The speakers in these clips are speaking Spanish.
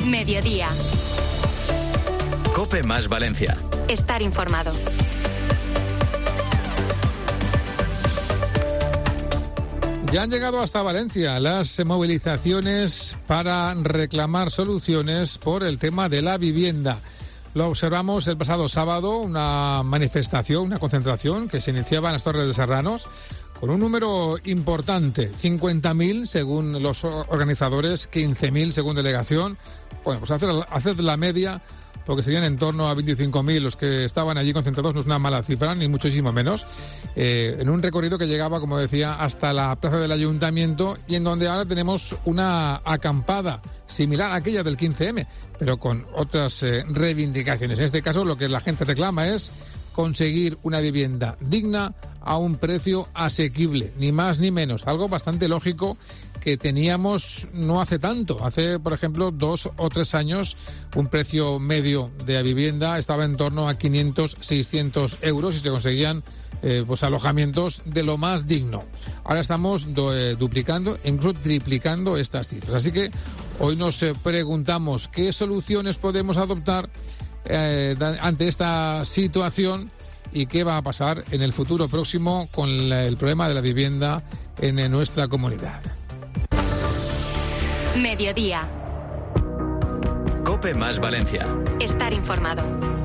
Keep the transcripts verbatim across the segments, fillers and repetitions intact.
Mediodía. COPE más Valencia. Estar informado. Ya han llegado hasta Valencia las movilizaciones para reclamar soluciones por el tema de la vivienda. Lo observamos el pasado sábado, una manifestación, una concentración que se iniciaba en las Torres de Serranos con un número importante, cincuenta mil según los organizadores, quince mil según delegación. Bueno, pues hacer, hacer la media, porque serían en torno a veinticinco mil los que estaban allí concentrados, no es una mala cifra, ni muchísimo menos, eh, en un recorrido que llegaba, como decía, hasta la plaza del Ayuntamiento y en donde ahora tenemos una acampada similar a aquella del quince eme, pero con otras eh, reivindicaciones. En este caso, lo que la gente reclama es conseguir una vivienda digna a un precio asequible, ni más ni menos, algo bastante lógico que teníamos no hace tanto. Hace, por ejemplo, dos o tres años, un precio medio de la vivienda estaba en torno a quinientos, seiscientos euros y se conseguían eh, pues alojamientos de lo más digno. Ahora estamos do, eh, duplicando e incluso triplicando estas cifras. Así que hoy nos eh, preguntamos qué soluciones podemos adoptar eh, ante esta situación y qué va a pasar en el futuro próximo con la, el problema de la vivienda en, en nuestra comunidad. Mediodía. COPE más Valencia. Estar informado.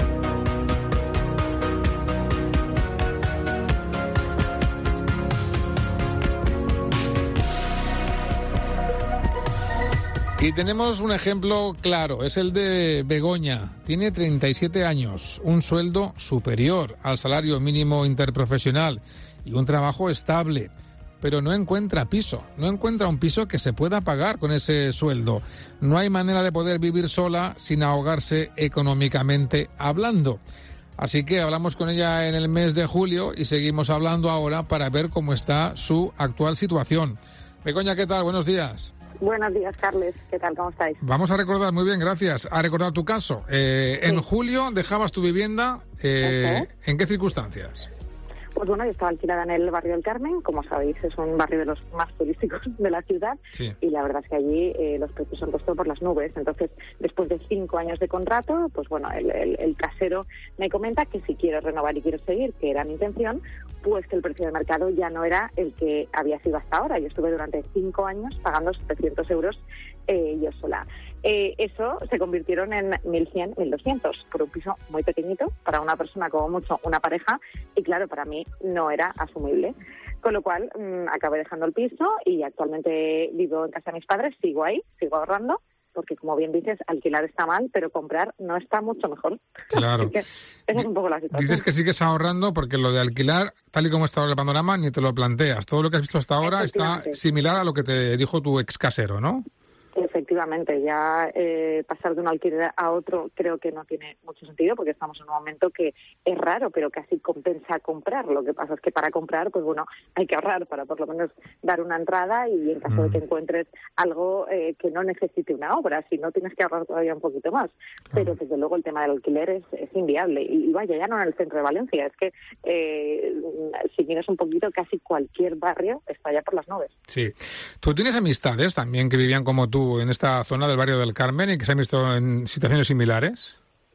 Y tenemos un ejemplo claro, es el de Begoña. Tiene treinta y siete años, un sueldo superior al salario mínimo interprofesional y un trabajo estable, pero no encuentra piso, no encuentra un piso que se pueda pagar con ese sueldo. No hay manera de poder vivir sola sin ahogarse económicamente hablando. Así que hablamos con ella en el mes de julio y seguimos hablando ahora para ver cómo está su actual situación. Begoña, ¿qué tal? Buenos días. Buenos días, Carles. ¿Qué tal? ¿Cómo estáis? Vamos a recordar, muy bien, gracias, a recordar tu caso. Eh, sí. En julio dejabas tu vivienda, eh, uh-huh. ¿En qué circunstancias? Pues bueno, yo estaba alquilada en el barrio del Carmen, como sabéis, es un barrio de los más turísticos de la ciudad, sí. Y la verdad es que allí eh, los precios han puesto por las nubes. Entonces, después de cinco años de contrato, pues bueno, el, el, el casero me comenta que si quiero renovar y quiero seguir, que era mi intención, pues que el precio de mercado ya no era el que había sido hasta ahora. Yo estuve durante cinco años pagando setecientos euros eh, yo sola. Eh, eso se convirtieron en mil cien, mil doscientos por un piso muy pequeñito, para una persona como mucho, una pareja, y claro, para mí no era asumible. Con lo cual, mmm, acabé dejando el piso y actualmente vivo en casa de mis padres, sigo ahí, sigo ahorrando, porque como bien dices, alquilar está mal, pero comprar no está mucho mejor. Claro. Así que esa es un poco la situación. Dices que sigues ahorrando porque lo de alquilar, tal y como está ahora el panorama, ni te lo planteas. Todo lo que has visto hasta ahora está similar a lo que te dijo tu ex casero, ¿no? Efectivamente, ya eh, pasar de un alquiler a otro creo que no tiene mucho sentido, porque estamos en un momento que es raro, pero casi compensa comprar. Lo que pasa es que para comprar, pues bueno, hay que ahorrar para por lo menos dar una entrada y en caso mm. de que encuentres algo eh, que no necesite una obra, si no tienes que ahorrar todavía un poquito más. Mm. Pero desde luego el tema del alquiler es, es inviable. Y, y vaya, ya no en el centro de Valencia, es que eh, si miras un poquito, casi cualquier barrio está ya por las nubes. Sí. ¿Tú tienes amistades también que vivían como tú en esta zona del barrio del Carmen y que se han visto en situaciones similares?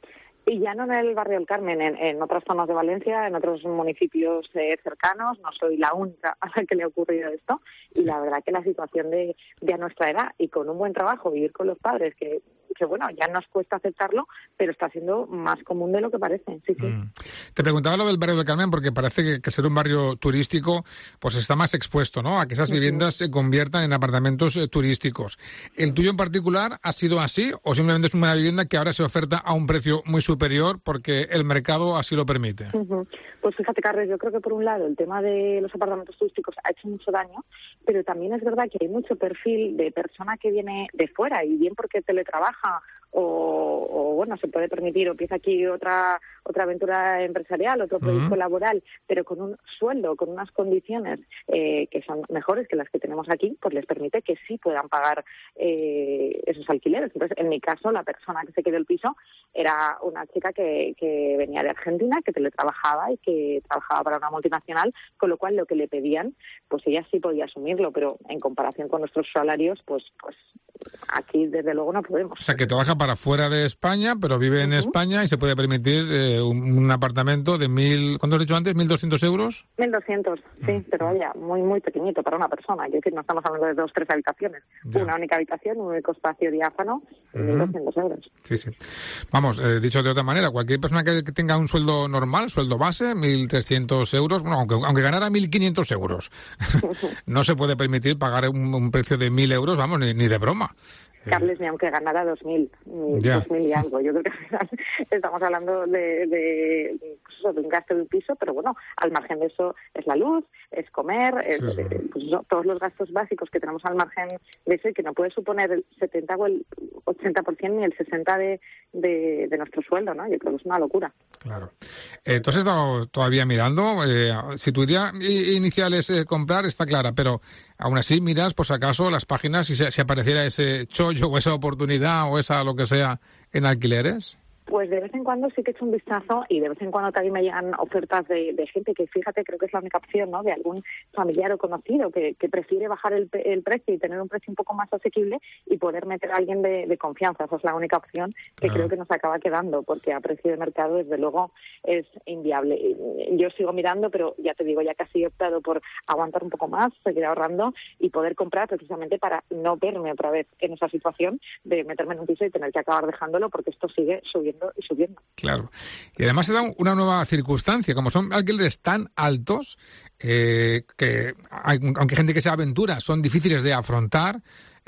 Y ya no en el barrio del Carmen, en, en otras zonas de Valencia, en otros municipios eh, cercanos. No soy la única a la que le ha ocurrido esto. Y la verdad que la situación de, de a nuestra edad y con un buen trabajo, vivir con los padres, que, que bueno, ya nos cuesta aceptarlo, pero está siendo más común de lo que parece. Sí, sí. Mm. Te preguntaba lo del barrio del Carmen porque parece que, que ser un barrio turístico pues está más expuesto, ¿no?, a que esas viviendas se conviertan en apartamentos eh, turísticos. ¿El tuyo en particular ha sido así o simplemente es una vivienda que ahora se oferta a un precio muy superior porque el mercado así lo permite? Uh-huh. Pues fíjate, Carles, yo creo que por un lado el tema de los apartamentos turísticos ha hecho mucho daño, pero también es verdad que hay mucho perfil de persona que viene de fuera y bien porque teletrabaja o, o bueno, se puede permitir o empieza aquí otra otra aventura empresarial, otro proyecto uh-huh. laboral, pero con un sueldo, con unas condiciones eh, que son mejores que las que tenemos aquí, pues les permite que sí puedan pagar eh, esos alquileres. Entonces, en mi caso, la persona que se quedó el piso era una chica que, que venía de Argentina, que teletrabajaba y que trabajaba para una multinacional, con lo cual lo que le pedían, pues ella sí podía asumirlo, pero en comparación con nuestros salarios, pues pues aquí aquí desde luego no podemos. O sea, que trabaja para fuera de España, pero vive en uh-huh. España y se puede permitir eh, un, un apartamento de mil, ¿cuánto has dicho antes? ¿mil doscientos euros? mil doscientos, sí, uh-huh. pero vaya, muy, muy pequeñito para una persona. Es decir, no estamos hablando de dos, tres habitaciones. Ya. Una única habitación, un único espacio diáfano, uh-huh. mil doscientos euros. Sí, sí. Vamos, eh, dicho de otra manera, cualquier persona que, que tenga un sueldo normal, sueldo base, mil trescientos euros, bueno, aunque, aunque ganara mil quinientos euros, no se puede permitir pagar un, un precio de mil euros, vamos, ni, ni de broma. Carles, ni aunque ganara dos mil, dos mil y algo. Yo creo que al final estamos hablando de, de, pues, de un gasto de un piso, pero bueno, al margen de eso es la luz, es comer, es, sí, sí. Pues eso, todos los gastos básicos que tenemos al margen de eso y que no puede suponer el setenta o el ochenta por ciento ni el sesenta por ciento de, de, de nuestro sueldo, ¿no? Yo creo que es una locura. Claro. Eh, ¿Tú has estado todavía mirando? Eh, si tu idea inicial es eh, comprar, está clara, pero aún así miras, por si acaso, las páginas si, si apareciera ese chollo o esa oportunidad o esa lo que sea en alquileres. Pues de vez en cuando sí que he hecho un vistazo y de vez en cuando también me llegan ofertas de, de gente que, fíjate, creo que es la única opción, ¿no? De algún familiar o conocido que, que prefiere bajar el, el precio y tener un precio un poco más asequible y poder meter a alguien de, de confianza. Esa es la única opción que ah. creo que nos acaba quedando, porque a precio de mercado, desde luego, es inviable. Yo sigo mirando, pero ya te digo, ya casi he optado por aguantar un poco más, seguir ahorrando y poder comprar precisamente para no verme otra vez en esa situación de meterme en un piso y tener que acabar dejándolo, porque esto sigue subiendo y subiendo. Claro. Y además se da una nueva circunstancia, como son alquileres tan altos, eh, que hay, aunque hay gente que se aventura, son difíciles de afrontar.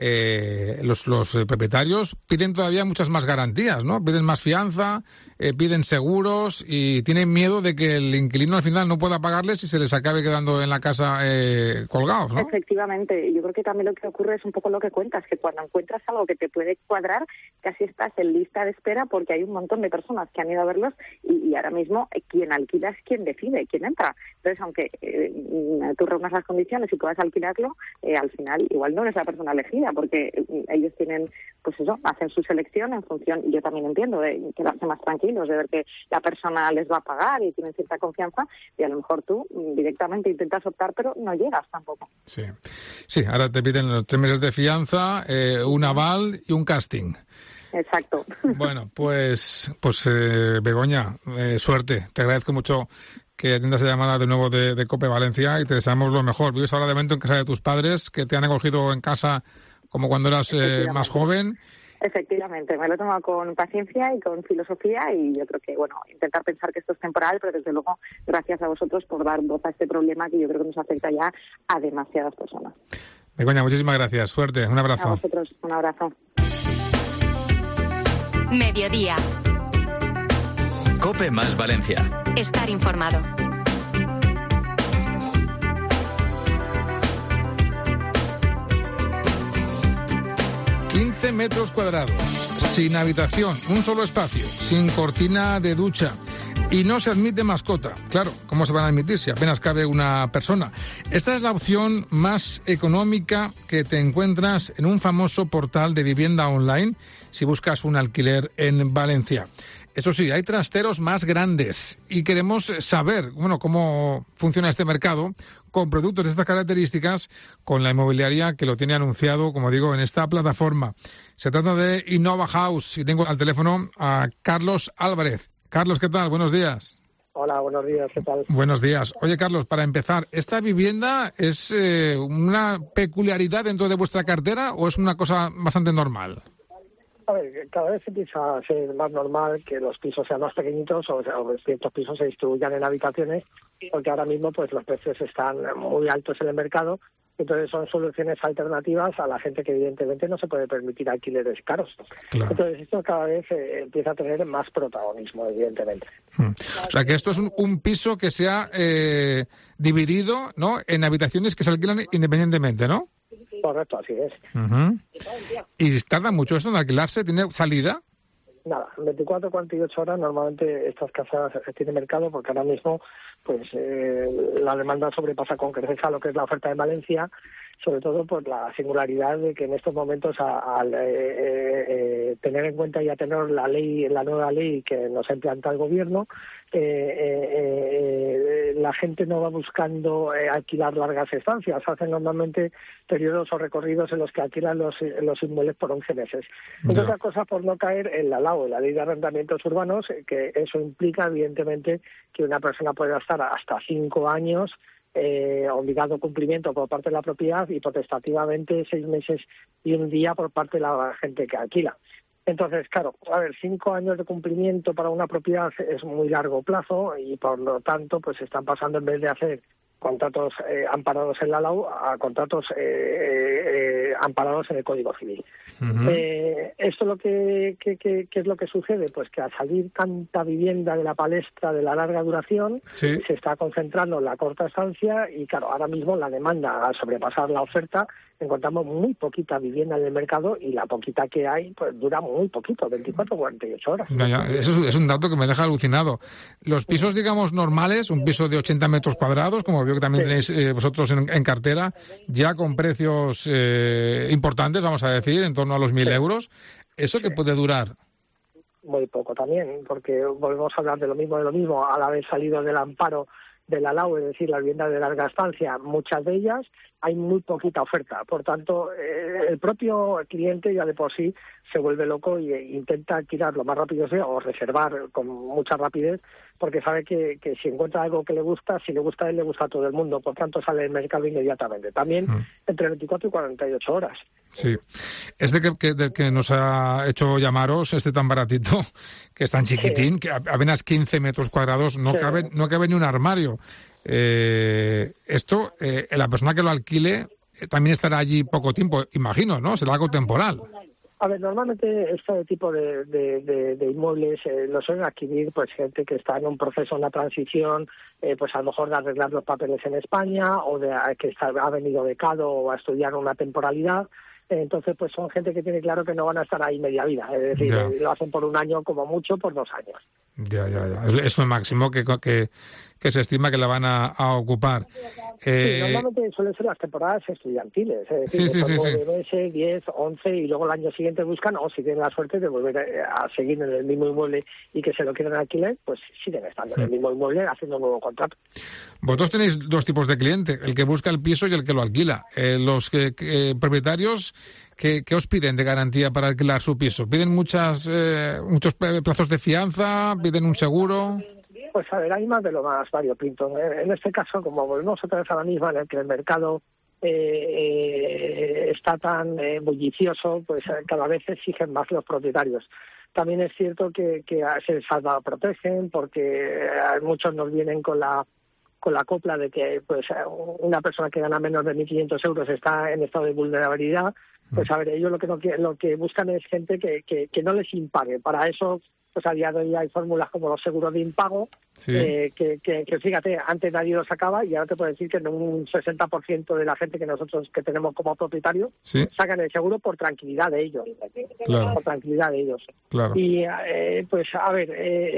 Eh, los, los propietarios piden todavía muchas más garantías, ¿no? Piden más fianza, eh, piden seguros y tienen miedo de que el inquilino al final no pueda pagarles y se les acabe quedando en la casa eh, colgados, ¿no? Efectivamente. Yo creo que también lo que ocurre es un poco lo que cuentas, que cuando encuentras algo que te puede cuadrar, casi estás en lista de espera porque hay un montón de personas que han ido a verlos y, y ahora mismo eh, quien alquila es quien decide, quien entra. Entonces, aunque eh, tú reúnas las condiciones y puedas alquilarlo, eh, al final igual no eres la persona elegida, porque ellos tienen, pues eso, hacen su selección en función, y yo también entiendo, de quedarse más tranquilos, de ver que la persona les va a pagar y tienen cierta confianza, y a lo mejor tú directamente intentas optar, pero no llegas tampoco. Sí, sí, ahora te piden los tres meses de fianza, eh, un aval y un casting. Exacto. Bueno, pues, pues eh, Begoña, eh, suerte, te agradezco mucho que atiendas la llamada de nuevo de, de COPE Valencia y te deseamos lo mejor. Vives ahora de momento en casa de tus padres, que te han acogido en casa como cuando eras eh, más joven. Efectivamente, me lo he tomado con paciencia y con filosofía y yo creo que, bueno, intentar pensar que esto es temporal, pero desde luego gracias a vosotros por dar voz a este problema que yo creo que nos afecta ya a demasiadas personas. Begoña, muchísimas gracias. Suerte, un abrazo. A vosotros, un abrazo. Mediodía. COPE más Valencia. Estar informado. quince metros cuadrados, sin habitación, un solo espacio, sin cortina de ducha. Y no se admite mascota. Claro, ¿cómo se van a admitir si apenas cabe una persona? Esta es la opción más económica que te encuentras en un famoso portal de vivienda online si buscas un alquiler en Valencia. Eso sí, hay trasteros más grandes y queremos saber, bueno, cómo funciona este mercado con productos de estas características con la inmobiliaria que lo tiene anunciado, como digo, en esta plataforma. Se trata de Innova House y tengo al teléfono a Carlos Álvarez. Carlos, ¿qué tal? Buenos días. Hola, buenos días, ¿qué tal? Buenos días. Oye, Carlos, para empezar, ¿esta vivienda es eh, una peculiaridad dentro de vuestra cartera o es una cosa bastante normal? A ver, cada vez empieza a ser más normal que los pisos sean más pequeñitos o, o ciertos pisos se distribuyan en habitaciones, porque ahora mismo pues los precios están muy altos en el mercado. Entonces son soluciones alternativas a la gente que evidentemente no se puede permitir alquileres caros. Claro. Entonces esto cada vez eh, empieza a tener más protagonismo, evidentemente. Hmm. O sea que esto es un, un piso que se ha eh, dividido, ¿no?, en habitaciones que se alquilan independientemente, ¿no? Correcto, así es. Uh-huh. ¿Y tarda mucho esto en alquilarse? ¿Tiene salida? Nada, veinticuatro a cuarenta y ocho horas normalmente estas casas tienen mercado porque ahora mismo pues eh, la demanda sobrepasa con creces a lo que es la oferta en Valencia, sobre todo por la singularidad de que en estos momentos a, a, eh, eh, tener en cuenta y atener la ley, la nueva ley que nos implanta el gobierno. Eh, eh, eh, la gente no va buscando eh, alquilar largas estancias, hacen normalmente periodos o recorridos en los que alquilan los, los inmuebles por once meses. Entre otras cosas, por no caer en la L A U, la Ley de Arrendamientos Urbanos, eh, que eso implica, evidentemente, que una persona puede estar hasta cinco años Eh, obligado cumplimiento por parte de la propiedad y potestativamente seis meses y un día por parte de la gente que alquila. Entonces, claro, a ver, cinco años de cumplimiento para una propiedad es muy largo plazo y por lo tanto pues están pasando, en vez de hacer contratos eh, amparados en la L A U, a contratos eh, eh, amparados en el Código Civil. Uh-huh. Eh, esto lo que, que, que, que es lo que sucede, pues que al salir tanta vivienda de la palestra de la larga duración, sí, se está concentrando en la corta estancia y claro, ahora mismo la demanda, al sobrepasar la oferta, encontramos muy poquita vivienda en el mercado y la poquita que hay pues dura muy poquito, veinticuatro o cuarenta y ocho horas. Ya, ya, eso es, es un dato que me deja alucinado. Los pisos, digamos, normales, un piso de ochenta metros cuadrados, como veo que también sí tenéis eh, vosotros en, en cartera, ya con precios eh, importantes, vamos a decir, en torno a los mil sí euros, ¿eso qué sí puede durar? Muy poco también, porque volvemos a hablar de lo mismo, de lo mismo, al haber salido del amparo de la L A U, es decir, la vivienda de larga estancia, muchas de ellas hay muy poquita oferta. Por tanto, eh, el propio cliente ya de por sí se vuelve loco e intenta alquilar lo más rápido sea o reservar con mucha rapidez, porque sabe que, que si encuentra algo que le gusta, si le gusta a él, le gusta a todo el mundo. Por tanto, sale del mercado inmediatamente. También mm. entre veinticuatro y cuarenta y ocho horas. Sí. Este que, que, del que nos ha hecho llamaros, este tan baratito, que es tan chiquitín, sí, que apenas quince metros cuadrados, no, sí, cabe, no cabe ni un armario. Eh, esto, eh, la persona que lo alquile eh, también estará allí poco tiempo, imagino, ¿no? Será algo temporal. A ver, normalmente este tipo de, de, de, de inmuebles eh, lo suelen adquirir pues gente que está en un proceso, una transición, eh, pues a lo mejor de arreglar los papeles en España o de que está, ha venido becado o a estudiar una temporalidad. Entonces, pues son gente que tiene claro que no van a estar ahí media vida, es decir, ya, lo hacen por un año, como mucho, por dos años. Ya, ya, ya. Es el máximo que, que, que se estima que la van a, a ocupar. Eh... Sí, normalmente suelen ser las temporadas estudiantiles, es decir, sí, sí, sí, nueve sí. meses, diez, once, y luego el año siguiente buscan, o si tienen la suerte de volver a, a seguir en el mismo inmueble y que se lo quieran alquilar, pues siguen estando en el mismo inmueble haciendo un nuevo contrato. Vosotros tenéis dos tipos de cliente, el que busca el piso y el que lo alquila. Eh, los que, que, propietarios, ¿qué, ¿qué os piden de garantía para alquilar su piso? ¿Piden muchas eh, muchos plazos de fianza? ¿Piden un seguro? Pues a ver, hay más de lo más variopinto. En este caso, como volvemos otra vez a la misma, en el que el mercado eh, eh, está tan eh, bullicioso, pues eh, cada vez exigen más los propietarios. También es cierto que, que se salvaprotegen porque eh, muchos nos vienen con la con la copla de que pues una persona que gana menos de mil quinientos euros está en estado de vulnerabilidad. Pues a ver, ellos lo que no, lo que buscan es gente que, que, que no les impague. Para eso, pues a día de hoy hay fórmulas como los seguros de impago, sí, eh, que, que, que fíjate, antes nadie los sacaba y ahora te puedo decir que en un sesenta por ciento de la gente que nosotros que tenemos como propietario, sí, sacan el seguro por tranquilidad de ellos. Claro. Por tranquilidad de ellos. Claro. Y eh, pues a ver, eh,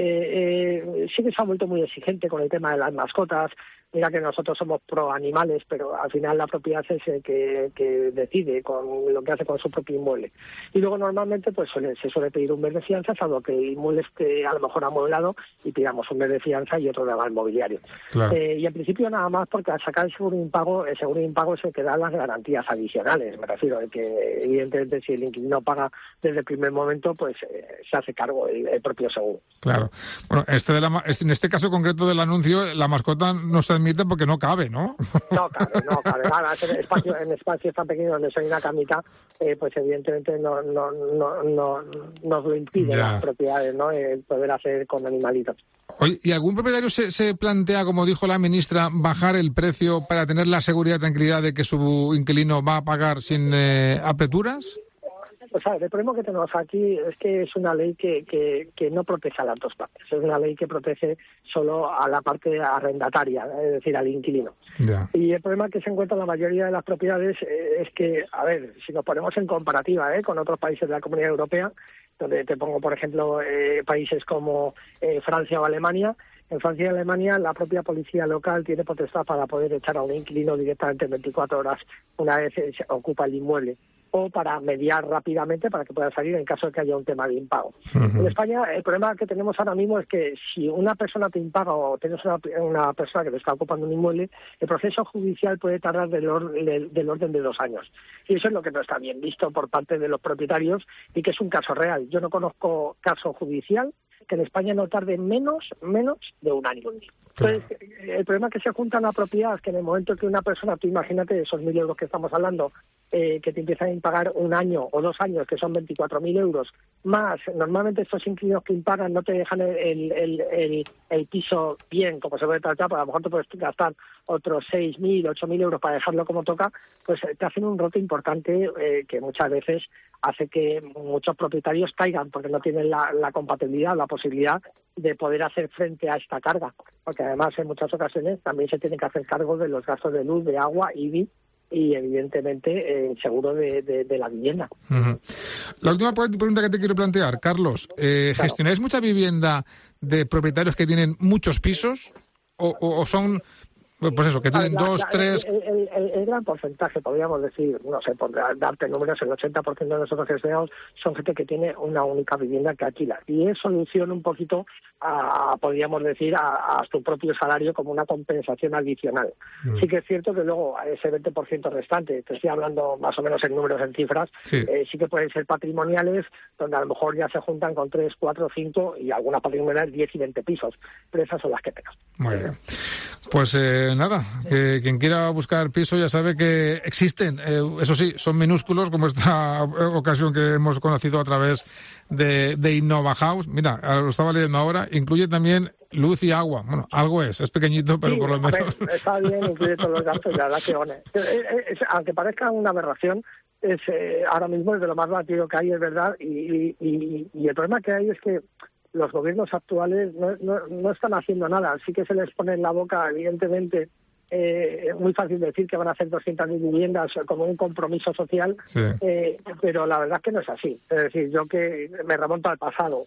eh, sí que se ha vuelto muy exigente con el tema de las mascotas. Mira que nosotros somos pro animales, pero al final la propiedad es el que, que decide con lo que hace con su propio inmueble. Y luego normalmente pues suele, se suele pedir un mes de fianza, salvo que el inmueble esté a lo mejor amueblado y pidamos un mes de fianza y otro de aval mobiliario. Claro. Eh, y en principio nada más porque al sacar el seguro de impago, el seguro de impago es el que da las garantías adicionales. Me refiero a que evidentemente si el inquilino paga desde el primer momento, pues eh, se hace cargo el, el propio seguro. Claro. Bueno, este de la, este, en este caso concreto del anuncio, la mascota no se admite porque no cabe, ¿no? No cabe, no cabe. Ahora, en espacio, en espacios tan pequeños donde soy una camita, eh, pues evidentemente no no no no nos lo impide ya las propiedades, ¿no? El poder hacer con animalitos. Oye, ¿y algún propietario se, se plantea, como dijo la ministra, bajar el precio para tener la seguridad y tranquilidad de que su inquilino va a pagar sin eh, apreturas? Pues a ver, el problema que tenemos aquí es que es una ley que, que, que no protege a las dos partes. Es una ley que protege solo a la parte arrendataria, es decir, al inquilino. Yeah. Y el problema que se encuentra en la mayoría de las propiedades eh, es que, a ver, si nos ponemos en comparativa eh, con otros países de la Comunidad Europea, donde te pongo, por ejemplo, eh, países como eh, Francia o Alemania, en Francia y Alemania la propia policía local tiene potestad para poder echar a un inquilino directamente en veinticuatro horas una vez se ocupa el inmueble. o para mediar rápidamente para que pueda salir en caso de que haya un tema de impago. Uh-huh. En España el problema que tenemos ahora mismo es que si una persona te impaga o tienes una, una persona que te está ocupando un inmueble, el proceso judicial puede tardar del, or, del, del orden de dos años. Y eso es lo que no está bien visto por parte de los propietarios y que es un caso real. Yo no conozco caso judicial que en España no tarde menos, menos de un año. Entonces, el problema es que se juntan a propiedad, que en el momento que una persona, tú imagínate esos mil euros que estamos hablando, eh, que te empiezan a impagar un año o dos años, que son veinticuatro mil euros, más normalmente estos inquilinos que impagan no te dejan el, el, el, el piso bien, como se puede tratar, pues a lo mejor te puedes gastar otros seis mil, ocho mil euros para dejarlo como toca, pues te hacen un roto importante eh, que muchas veces hace que muchos propietarios caigan porque no tienen la, la compatibilidad, la posibilidad de poder hacer frente a esta carga, porque además en muchas ocasiones también se tienen que hacer cargo de los gastos de luz, de agua, I B I y evidentemente el eh, seguro de, de, de la vivienda. Uh-huh. La última pregunta que te quiero plantear, Carlos, eh, claro. ¿gestionáis mucha vivienda de propietarios que tienen muchos pisos o, o, o son... Pues eso, que tienen la, dos, la, tres... El, el, el, el gran porcentaje, podríamos decir, no sé, por darte números, el ochenta por ciento de nosotros gestionados son gente que tiene una única vivienda que alquila. Y es solución un poquito, a, podríamos decir, a, a su propio salario como una compensación adicional. Mm. Sí que es cierto que luego ese veinte por ciento restante, te estoy hablando más o menos en números, en cifras, sí. Eh, sí que pueden ser patrimoniales, donde a lo mejor ya se juntan con tres, cuatro, cinco y algunas patrimoniales diez y veinte pisos. Pero esas son las que tengas. Muy bien. Pues... Eh... Nada, que quien quiera buscar piso ya sabe que existen, eh, eso sí, son minúsculos como esta ocasión que hemos conocido a través de, de Innova House. Mira, lo estaba leyendo ahora, incluye también luz y agua. Bueno, algo es, es pequeñito, pero sí, por lo menos... Ver, está bien, incluye todos los gastos, la verdad que one. Es, es, aunque parezca una aberración, es eh, ahora mismo es de lo más batido que hay, es verdad, y, y, y, y el problema que hay es que los gobiernos actuales no, no, no están haciendo nada. Sí que se les pone en la boca, evidentemente, eh, es muy fácil decir que van a hacer doscientas mil viviendas como un compromiso social, sí. eh, pero la verdad es que no es así. Es decir, yo que me remonto al pasado,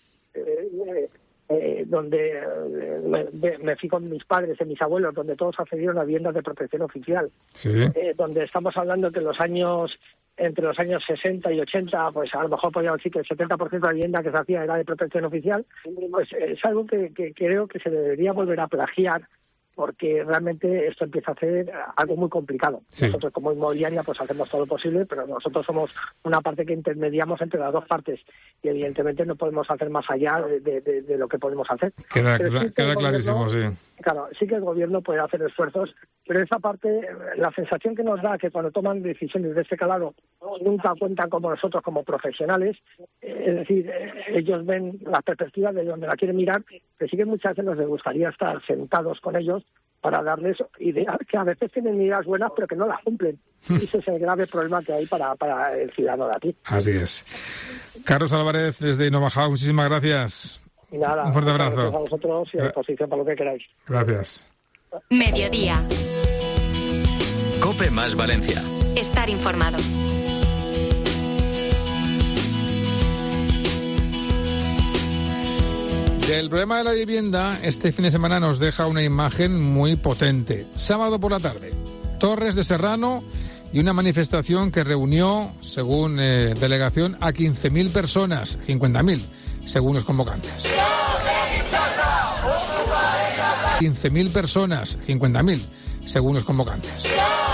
eh, eh, donde eh, me, me fui con mis padres y mis abuelos, donde todos accedieron a viviendas de protección oficial, sí. eh, donde estamos hablando que los años... entre los años sesenta y ochenta, pues a lo mejor podríamos decir que el setenta por ciento de la vivienda que se hacía era de protección oficial, pues es algo que, que creo que se debería volver a plagiar, porque realmente esto empieza a ser algo muy complicado. Sí. Nosotros como inmobiliaria pues hacemos todo lo posible, pero nosotros somos una parte que intermediamos entre las dos partes y evidentemente no podemos hacer más allá de, de, de lo que podemos hacer. Queda, sí queda clarísimo, gobierno, sí. Claro, sí que el gobierno puede hacer esfuerzos, pero esa parte, la sensación que nos da que cuando toman decisiones de este calado nunca cuentan como nosotros como profesionales, eh, es decir, eh, ellos ven las perspectivas de donde la quieren mirar, que sí que muchas veces nos gustaría estar sentados con ellos para darles ideas que a veces tienen ideas buenas pero que no las cumplen. Y ese es el grave problema que hay para, para el ciudadano de aquí. Así es. Carlos Álvarez, desde Innova House, muchísimas gracias. Y nada, un fuerte abrazo. Gracias a vosotros y a disposición para lo que queráis. Gracias. Mediodía. COPE más Valencia. Estar informado. Del problema de la vivienda, este fin de semana nos deja una imagen muy potente. Sábado por la tarde, Torres de Serrano y una manifestación que reunió, según eh, delegación, a quince mil personas, cincuenta mil, según los convocantes. quince mil personas, cincuenta mil, según los convocantes.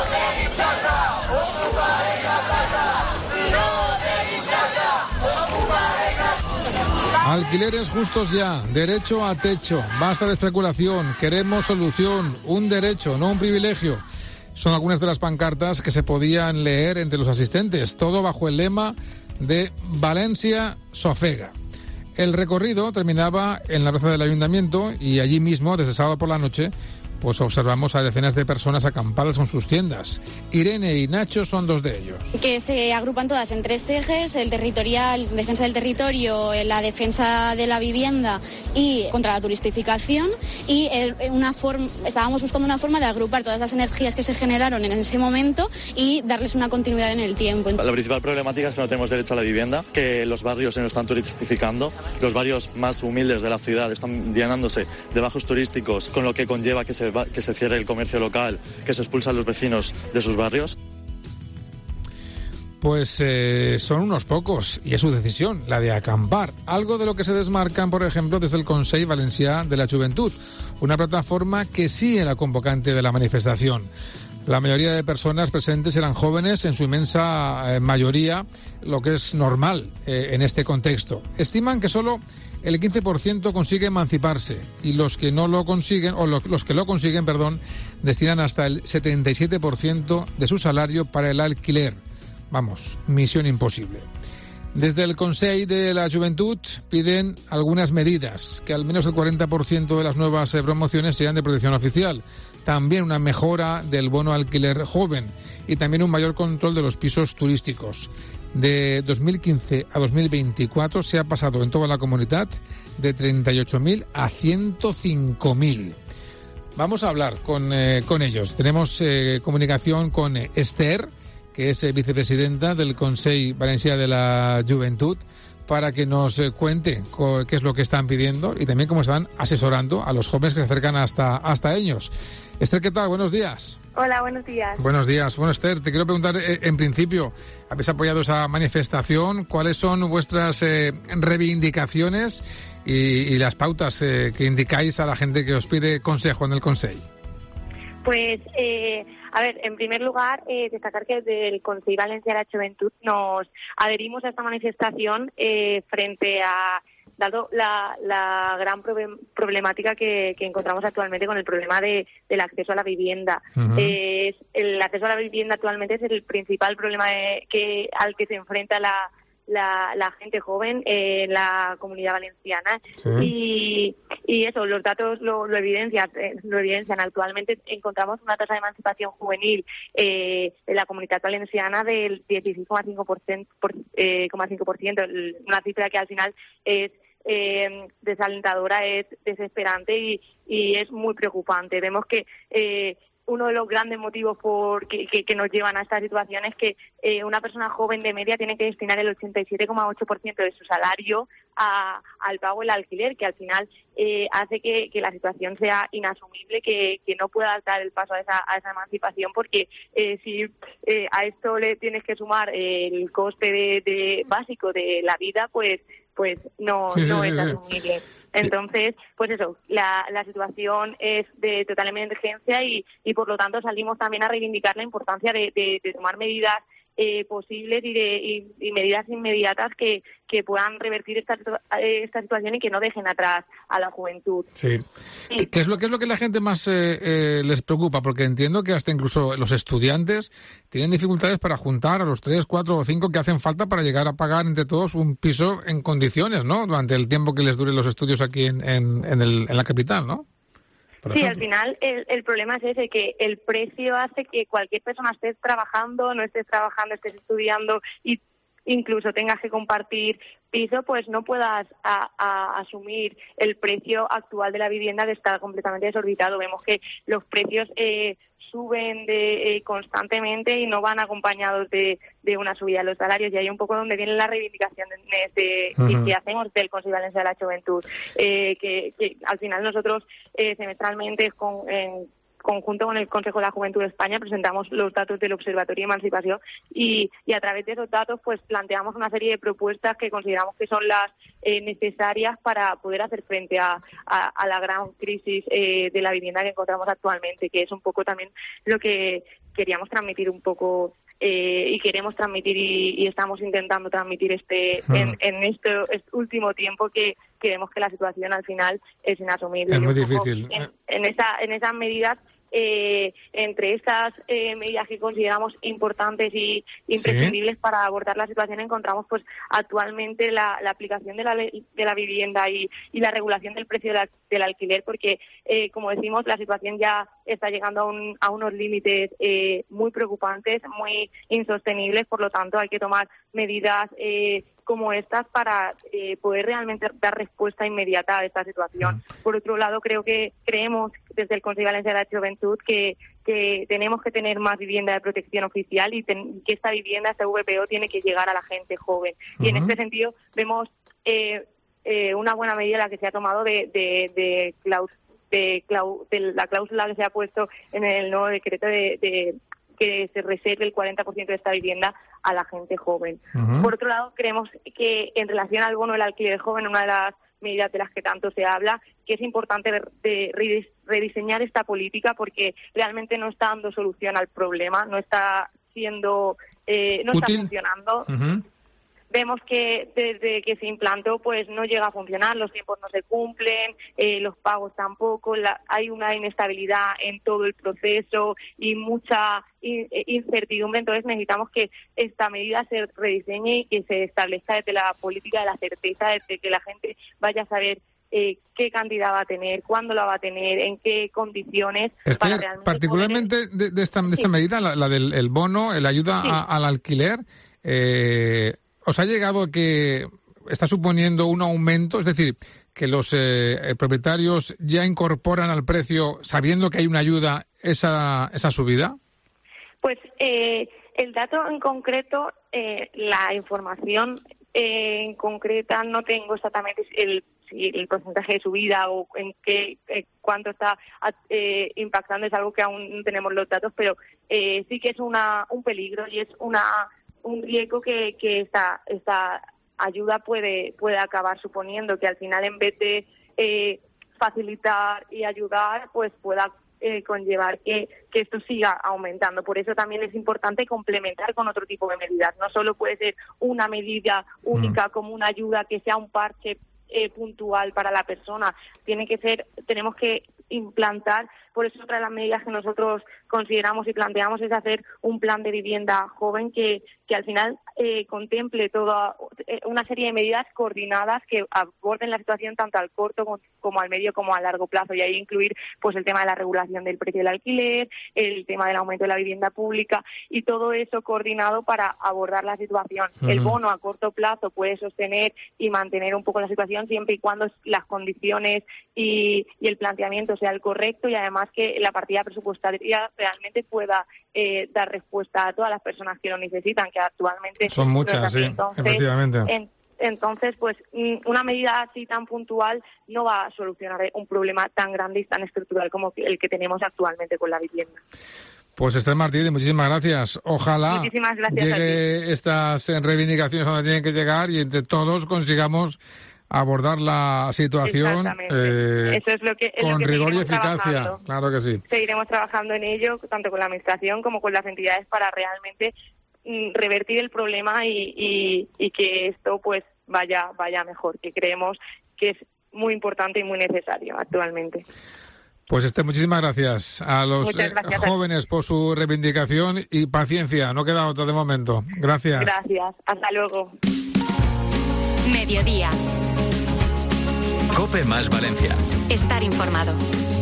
Alquileres justos ya, derecho a techo, basta de especulación, queremos solución, un derecho, no un privilegio. Son algunas de las pancartas que se podían leer entre los asistentes, todo bajo el lema de Valencia sofega. El recorrido terminaba en la plaza del Ayuntamiento y allí mismo, desde sábado por la noche, pues observamos a decenas de personas acampadas con sus tiendas. Irene y Nacho son dos de ellos. Que se agrupan todas en tres ejes: el territorial, defensa del territorio, la defensa de la vivienda y contra la turistificación. Y una forma, estábamos buscando una forma de agrupar todas las energías que se generaron en ese momento y darles una continuidad en el tiempo. La principal problemática es que no tenemos derecho a la vivienda, que los barrios se nos están turistificando, los barrios más humildes de la ciudad están llenándose de bajos turísticos, con lo que conlleva que se que se cierre el comercio local, que se expulsan los vecinos de sus barrios. Pues eh, son unos pocos, y es su decisión, la de acampar. Algo de lo que se desmarcan, por ejemplo, desde el Consell Valencià de la Juventud, una plataforma que sigue la convocante de la manifestación. La mayoría de personas presentes eran jóvenes, en su inmensa eh, mayoría, lo que es normal eh, en este contexto. Estiman que solo el quince por ciento consigue emanciparse y los que no lo consiguen, o lo, los que lo consiguen, perdón, destinan hasta el setenta y siete por ciento de su salario para el alquiler. Vamos, misión imposible. Desde el Consell de la Juventud piden algunas medidas, que al menos el cuarenta por ciento de las nuevas eh, promociones sean de protección oficial. También una mejora del bono alquiler joven y también un mayor control de los pisos turísticos. De dos mil quince a dos mil veinticuatro se ha pasado en toda la comunidad de treinta y ocho mil a ciento cinco mil. Vamos a hablar con, eh, con ellos. Tenemos eh, comunicación con eh, Esther, que es eh, vicepresidenta del Consell Valencià de la Juventud, para que nos eh, cuente co- qué es lo que están pidiendo y también cómo están asesorando a los jóvenes que se acercan hasta, hasta ellos. Esther, ¿qué tal? Buenos días. Hola, buenos días. Buenos días. Bueno, Esther, te quiero preguntar, eh, en principio, ¿habéis apoyado esa manifestación? ¿Cuáles son vuestras eh, reivindicaciones y, y las pautas eh, que indicáis a la gente que os pide consejo en el Consell? Pues, eh, a ver, en primer lugar, eh, destacar que desde el Consell Valencià de la Juventud nos adherimos a esta manifestación eh, frente a, dado la, la gran problemática que, que encontramos actualmente con el problema de, del acceso a la vivienda. Uh-huh. Eh, el acceso a la vivienda actualmente es el principal problema de, que, al que se enfrenta la La, la gente joven eh, en la comunidad valenciana. Sí. y, y eso, los datos lo, lo, evidencian, eh, lo evidencian. Actualmente encontramos una tasa de emancipación juvenil eh, en la comunidad valenciana del dieciséis coma cinco por ciento, por, eh, cinco por ciento, una cifra que al final es eh, desalentadora, es desesperante y, y es muy preocupante. Vemos que eh, uno de los grandes motivos por que, que, que nos llevan a esta situación es que eh, una persona joven de media tiene que destinar el ochenta y siete coma ocho por ciento de su salario a, al pago del alquiler, que al final eh, hace que, que la situación sea inasumible, que, que no pueda dar el paso a esa, a esa emancipación, porque eh, si eh, a esto le tienes que sumar eh, el coste de, de básico de la vida, pues pues no, sí, no sí, es sí, asumible. Sí. Entonces, pues eso, la, la situación es de total emergencia y, y por lo tanto salimos también a reivindicar la importancia de, de, de tomar medidas eh, posibles y, de, y, y medidas inmediatas que, que puedan revertir esta, esta situación y que no dejen atrás a la juventud. Sí. sí. ¿Qué es lo, qué es lo que la gente más eh, eh, les preocupa? Porque entiendo que hasta incluso los estudiantes tienen dificultades para juntar a los tres, cuatro o cinco que hacen falta para llegar a pagar entre todos un piso en condiciones, ¿no? Durante el tiempo que les duren los estudios aquí en, en, en, el, en la capital, ¿no? Sí, al final el, el problema es ese, que el precio hace que cualquier persona estés trabajando, no estés trabajando, estés estudiando y incluso tengas que compartir piso, pues no puedas a, a, asumir el precio actual de la vivienda, que está completamente desorbitado. Vemos que los precios eh, suben de, eh, constantemente y no van acompañados de, de una subida de los salarios, y ahí un poco donde viene la reivindicación de, de, uh-huh. que hacemos del Consell Valencià de la Juventud, eh, que, que al final nosotros eh, semestralmente con en, conjunto con el Consejo de la Juventud de España presentamos los datos del Observatorio de Emancipación y, y a través de esos datos pues planteamos una serie de propuestas que consideramos que son las eh, necesarias para poder hacer frente a, a, a la gran crisis eh, de la vivienda que encontramos actualmente, que es un poco también lo que queríamos transmitir un poco eh, y queremos transmitir y, y estamos intentando transmitir este uh-huh. en, en este, este último tiempo, que, que vemos que la situación al final es inasumible. Es muy difícil. En, en, esa, en esas medidas, Eh, entre estas eh, medidas que consideramos importantes y imprescindibles ¿Sí? para abordar la situación, encontramos pues actualmente la, la aplicación de la ley de la vivienda y, y la regulación del precio de la, del alquiler, porque eh, como decimos, la situación ya está llegando a, un, a unos límites eh, muy preocupantes, muy insostenibles. Por lo tanto hay que tomar medidas eh, como estas para eh, poder realmente dar respuesta inmediata a esta situación. Por otro lado, creo que creemos desde el Consell Valencià de la Juventud que, que tenemos que tener más vivienda de protección oficial y ten, que esta vivienda, esta V P O, tiene que llegar a la gente joven. Uh-huh. Y en este sentido vemos eh, eh, una buena medida la que se ha tomado de, de, de, claus, de, clau, de la cláusula que se ha puesto en el nuevo decreto de, de que se reserve el cuarenta por ciento de esta vivienda a la gente joven. Uh-huh. Por otro lado, creemos que en relación al bono del alquiler joven, una de las medidas de las que tanto se habla, que es importante de, de rediseñar esta política porque realmente no está dando solución al problema, no está siendo, eh, no útil. está funcionando. Uh-huh. Vemos que desde que se implantó pues no llega a funcionar, los tiempos no se cumplen, eh, los pagos tampoco, la, hay una inestabilidad en todo el proceso y mucha in, incertidumbre. Entonces necesitamos que esta medida se rediseñe y que se establezca desde la política de la certeza, desde que la gente vaya a saber eh, qué cantidad va a tener, cuándo la va a tener, en qué condiciones. Esther, para realmente particularmente poder... de, de, esta, de esta sí. medida, la, la del el bono, el ayuda sí. a, al alquiler, eh, ¿os ha llegado que está suponiendo un aumento? Es decir, que los eh, propietarios ya incorporan al precio, sabiendo que hay una ayuda, esa, esa subida. Pues eh, el dato en concreto, eh, la información eh, en concreta no tengo exactamente el, si el porcentaje de subida o en qué eh, cuánto está eh, impactando, es algo que aún no tenemos los datos, pero eh, sí que es una un peligro y es una un riesgo que, que esta, esta ayuda puede, puede acabar suponiendo, que al final en vez de eh, facilitar y ayudar, pues pueda eh, conllevar que, que esto siga aumentando. Por eso también es importante complementar con otro tipo de medidas. No solo puede ser una medida única mm. como una ayuda que sea un parche eh, puntual para la persona. Tiene que ser, tenemos que implantar, por eso otra de las medidas que nosotros consideramos y planteamos es hacer un plan de vivienda joven que, que al final eh, contemple toda eh, una serie de medidas coordinadas que aborden la situación tanto al corto como, como al medio como a largo plazo, y ahí incluir pues el tema de la regulación del precio del alquiler, el tema del aumento de la vivienda pública y todo eso coordinado para abordar la situación. Uh-huh. El bono a corto plazo puede sostener y mantener un poco la situación siempre y cuando las condiciones y, y el planteamiento sea el correcto, y además que la partida presupuestaria realmente pueda eh, dar respuesta a todas las personas que lo necesitan, que actualmente son muchas, sí, entonces, efectivamente. En, entonces, pues una medida así tan puntual no va a solucionar un problema tan grande y tan estructural como el que tenemos actualmente con la vivienda. Pues Esther Martínez, muchísimas gracias. Ojalá gracias llegue estas reivindicaciones donde tienen que llegar y entre todos consigamos abordar la situación eh, Eso es lo que, es con lo que rigor y eficacia. Trabajando. Claro que sí. Seguiremos trabajando en ello, tanto con la Administración como con las entidades, para realmente mm, revertir el problema y, y, y que esto pues vaya vaya mejor, que creemos que es muy importante y muy necesario actualmente. Pues este, muchísimas gracias a los gracias eh, jóvenes por su reivindicación y paciencia. No queda otra de momento. Gracias. Gracias. Hasta luego. Mediodía. COPE más Valencia. Estar informado.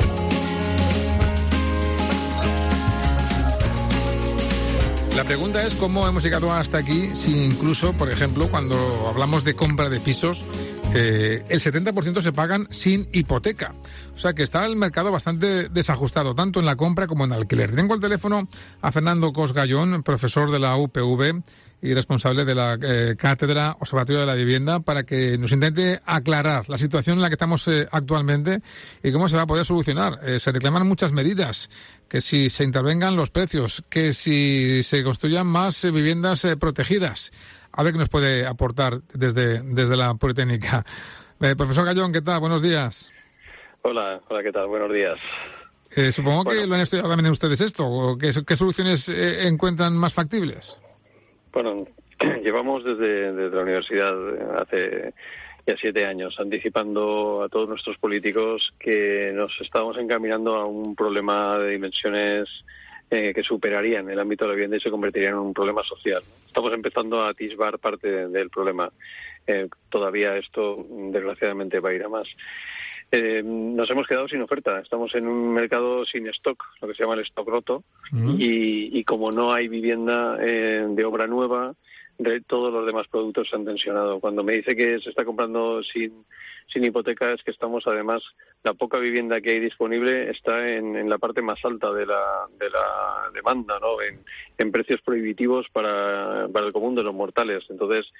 La pregunta es cómo hemos llegado hasta aquí, si incluso, por ejemplo, cuando hablamos de compra de pisos, eh, el setenta por ciento se pagan sin hipoteca. O sea que está el mercado bastante desajustado, tanto en la compra como en alquiler. Tengo al teléfono a Fernando Cosgallón, profesor de la U P V y responsable de la eh, Cátedra Observatorio de la Vivienda, para que nos intente aclarar la situación en la que estamos eh, actualmente y cómo se va a poder solucionar. Eh, se reclaman muchas medidas, que si se intervengan los precios, que si se construyan más eh, viviendas eh, protegidas. A ver qué nos puede aportar desde, desde la Politécnica. Eh, profesor Gallón, ¿qué tal? Buenos días. Hola, hola, ¿qué tal? Buenos días. Eh, supongo bueno, que lo han estudiado también ustedes esto, o ¿qué, qué soluciones eh, encuentran más factibles? Bueno, llevamos desde, desde la universidad hace ya siete años anticipando a todos nuestros políticos que nos estábamos encaminando a un problema de dimensiones eh, que superarían el ámbito de la vivienda y se convertirían en un problema social. Estamos empezando a atisbar parte de, del problema. Eh, todavía esto, desgraciadamente, va a ir a más. Eh, nos hemos quedado sin oferta. Estamos en un mercado sin stock, lo que se llama el stock roto, uh-huh. y, y como no hay vivienda eh, de obra nueva, de, todos los demás productos se han tensionado. Cuando me dice que se está comprando sin, sin hipoteca, es que estamos, además, la poca vivienda que hay disponible está en, en la parte más alta de la, de la demanda, ¿no? En, en precios prohibitivos para, para el común de los mortales. Entonces,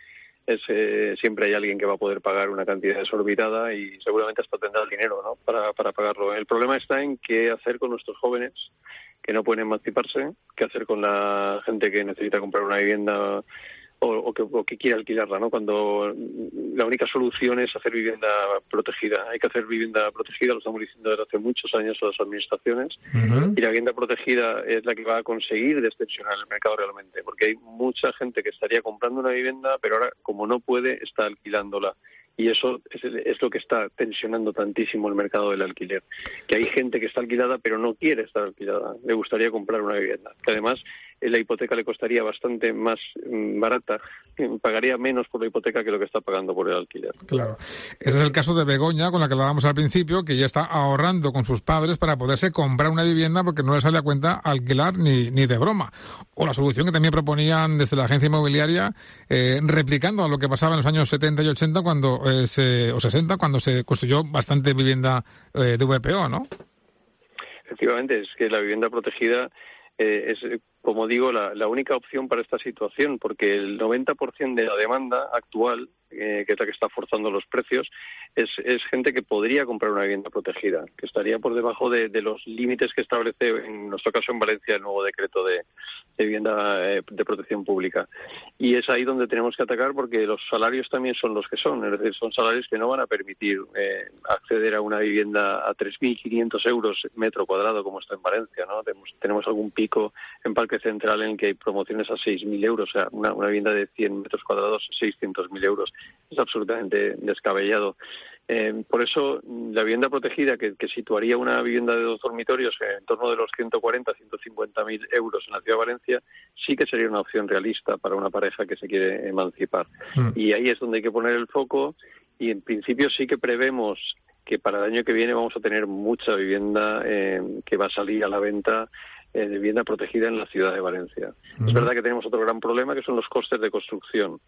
es eh, siempre hay alguien que va a poder pagar una cantidad desorbitada y seguramente hasta tendrá el dinero, ¿no?, para, para pagarlo. El problema está en qué hacer con nuestros jóvenes que no pueden emanciparse, qué hacer con la gente que necesita comprar una vivienda o, o, que, o que quiere alquilarla, ¿no? Cuando la única solución es hacer vivienda protegida. Hay que hacer vivienda protegida, lo estamos diciendo desde hace muchos años a las administraciones, uh-huh. y la vivienda protegida es la que va a conseguir destensionar el mercado realmente, porque hay mucha gente que estaría comprando una vivienda, pero ahora, como no puede, está alquilándola. Y eso es, es lo que está tensionando tantísimo el mercado del alquiler. Que hay gente que está alquilada pero no quiere estar alquilada. Le gustaría comprar una vivienda. Que además la hipoteca le costaría bastante más mm, barata. Pagaría menos por la hipoteca que lo que está pagando por el alquiler. Claro. Ese es el caso de Begoña, con la que hablábamos al principio, que ya está ahorrando con sus padres para poderse comprar una vivienda porque no le sale a cuenta alquilar ni, ni de broma. O la solución que también proponían desde la agencia inmobiliaria, eh, replicando a lo que pasaba en los años setenta y ochenta cuando eh, se, o sesenta, cuando se construyó bastante vivienda eh, de V P O, ¿no? Efectivamente, es que la vivienda protegida eh, es, como digo, la, la única opción para esta situación, porque el noventa por ciento de la demanda actual, eh, que es la que está forzando los precios, es, es gente que podría comprar una vivienda protegida, que estaría por debajo de, de los límites que establece, en nuestro caso en Valencia, el nuevo decreto de, de vivienda eh, de protección pública. Y es ahí donde tenemos que atacar, porque los salarios también son los que son, es decir, son salarios que no van a permitir eh, acceder a una vivienda a tres mil quinientos euros metro cuadrado, como está en Valencia, ¿no? Tenemos, tenemos algún pico en Parque Central en el que hay promociones a seis mil euros, o sea, una, una vivienda de cien metros cuadrados, seiscientos mil euros. Es absolutamente descabellado. Eh, por eso, la vivienda protegida, que, que situaría una vivienda de dos dormitorios en torno de los ciento cuarenta a ciento cincuenta mil euros en la ciudad de Valencia, sí que sería una opción realista para una pareja que se quiere emancipar. Mm. Y ahí es donde hay que poner el foco, y en principio sí que prevemos que para el año que viene vamos a tener mucha vivienda eh, que va a salir a la venta eh, de vivienda protegida en la ciudad de Valencia. Mm. Es verdad que tenemos otro gran problema, que son los costes de construcción,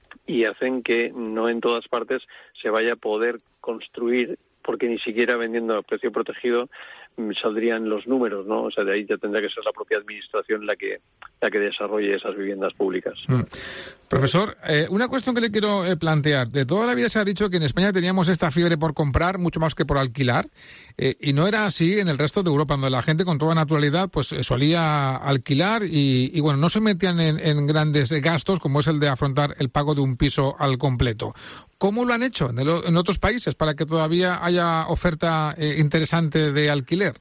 y hacen que no en todas partes se vaya a poder construir, porque ni siquiera vendiendo a precio protegido saldrían los números, ¿no? O sea, de ahí ya tendrá que ser la propia administración la que la que desarrolle esas viviendas públicas. Mm. Profesor, eh, una cuestión que le quiero eh, plantear. De toda la vida se ha dicho que en España teníamos esta fiebre por comprar mucho más que por alquilar, eh, y no era así en el resto de Europa, donde la gente con toda naturalidad pues solía alquilar y, y bueno, no se metían en, en grandes gastos como es el de afrontar el pago de un piso al completo. ¿Cómo lo han hecho en, el, en otros países para que todavía haya oferta eh, interesante de alquiler?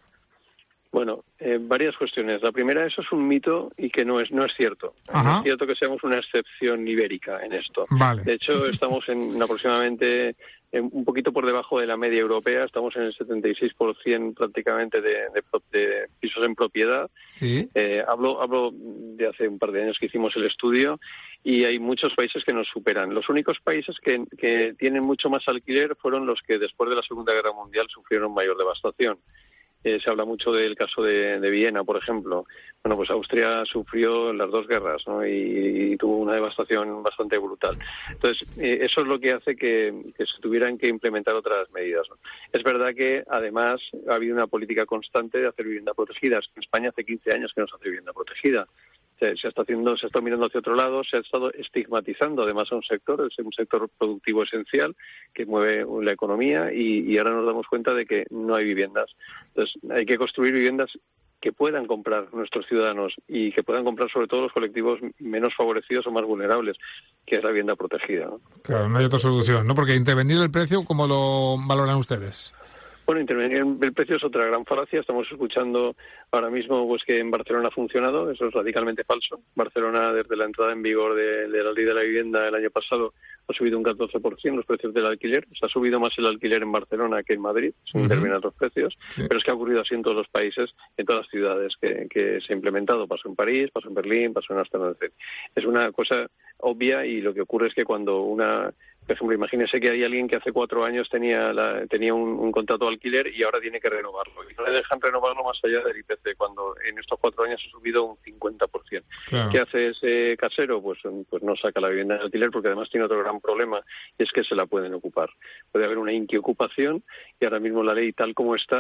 Bueno, eh, varias cuestiones. La primera, eso es un mito y que no es no es cierto. Ajá. No es cierto que seamos una excepción ibérica en esto. Vale. De hecho, estamos en aproximadamente en un poquito por debajo de la media europea. Estamos en el setenta y seis por ciento prácticamente de, de, de pisos en propiedad. Sí. Eh, hablo, hablo de hace un par de años que hicimos el estudio, y hay muchos países que nos superan. Los únicos países que, que tienen mucho más alquiler fueron los que después de la Segunda Guerra Mundial sufrieron mayor devastación. Eh, se habla mucho del caso de, de Viena, por ejemplo. Bueno, pues Austria sufrió las dos guerras, ¿no? y, y tuvo una devastación bastante brutal. Entonces, eh, eso es lo que hace que, que se tuvieran que implementar otras medidas, ¿no? Es verdad que, además, ha habido una política constante de hacer vivienda protegida. En España hace quince años que no se hace vivienda protegida. Se, se está haciendo, se está mirando hacia otro lado, se ha estado estigmatizando además a un sector, es un sector productivo esencial que mueve la economía, y, y ahora nos damos cuenta de que no hay viviendas. Entonces, hay que construir viviendas que puedan comprar nuestros ciudadanos y que puedan comprar sobre todo los colectivos menos favorecidos o más vulnerables, que es la vivienda protegida, ¿no? Claro, no hay otra solución, ¿no? Porque intervenir el precio, ¿cómo lo valoran ustedes? Bueno, intervenir en el precio es otra gran falacia. Estamos escuchando ahora mismo pues que en Barcelona ha funcionado. Eso es radicalmente falso. Barcelona, desde la entrada en vigor de, de la ley de la vivienda el año pasado, ha subido un catorce por ciento los precios del alquiler. O sea, ha subido más el alquiler en Barcelona que en Madrid, sin uh-huh. determinar los precios. Sí. Pero es que ha ocurrido así en todos los países, en todas las ciudades que, que se ha implementado. Pasó en París, pasó en Berlín, pasó en Ámsterdam. Es una cosa obvia, y lo que ocurre es que cuando una... Por ejemplo, imagínese que hay alguien que hace cuatro años tenía la, tenía un, un contrato de alquiler y ahora tiene que renovarlo. Y no le dejan renovarlo más allá del I P C, cuando en estos cuatro años ha subido un cincuenta por ciento. Claro. ¿Qué hace ese casero? Pues, pues no saca la vivienda de alquiler, porque además tiene otro gran problema, y es que se la pueden ocupar. Puede haber una inquiocupación, y ahora mismo la ley tal como está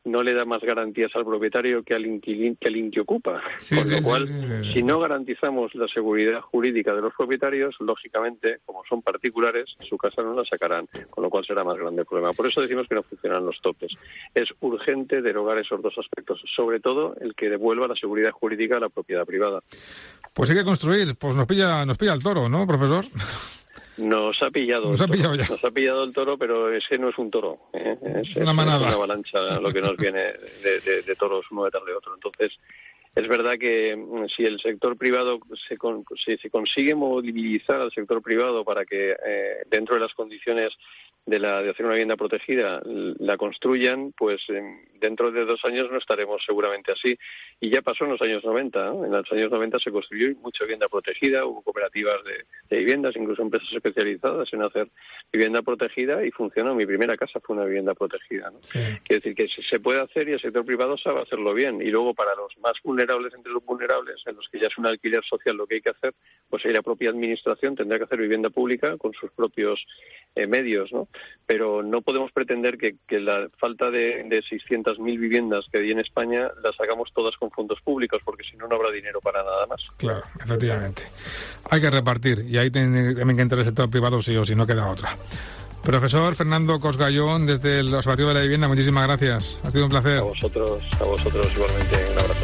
no le da más garantías al propietario que al inquilino, que al que ocupa. Sí, Con sí, lo cual, sí, sí, sí. si no garantizamos la seguridad jurídica de los propietarios, lógicamente, como son particulares, su casa no la sacarán, con lo cual será más grande el problema. Por eso decimos que no funcionan los topes. Es urgente derogar esos dos aspectos, sobre todo el que devuelva la seguridad jurídica a la propiedad privada. Pues hay que construir, pues nos pilla, nos pilla el toro, ¿no, profesor? Nos ha pillado nos ha pillado ya. Nos ha pillado el toro, pero ese no es un toro, ¿eh? es, una es, manada. Es una avalancha lo que nos viene de, de, de toros uno detrás de otro. Entonces, es verdad que si el sector privado se, con, si se consigue movilizar al sector privado para que eh, dentro de las condiciones de la de hacer una vivienda protegida la construyan, pues eh, dentro de dos años no estaremos seguramente así. Y ya pasó en los años noventa, ¿no? En los años noventa se construyó mucha vivienda protegida, hubo cooperativas de, de viviendas, incluso empresas especializadas en hacer vivienda protegida y funcionó. Mi primera casa fue una vivienda protegida, ¿no? Sí. Quiere decir que se puede hacer y el sector privado sabe hacerlo bien. Y luego para los más vulnerables entre los vulnerables, en los que ya es un alquiler social lo que hay que hacer, pues ahí la propia administración tendrá que hacer vivienda pública con sus propios eh, medios, ¿no? Pero no podemos pretender que, que la falta de, de seiscientas mil viviendas que hay en España las hagamos todas con fondos públicos, porque si no, no habrá dinero para nada más. Claro, efectivamente. Hay que repartir y ahí tiene también que entrar el sector privado sí o sí, no queda otra. Profesor Fernando Cosgallón, desde el Observatorio de la Vivienda, muchísimas gracias. Ha sido un placer. A vosotros, a vosotros igualmente. Un abrazo.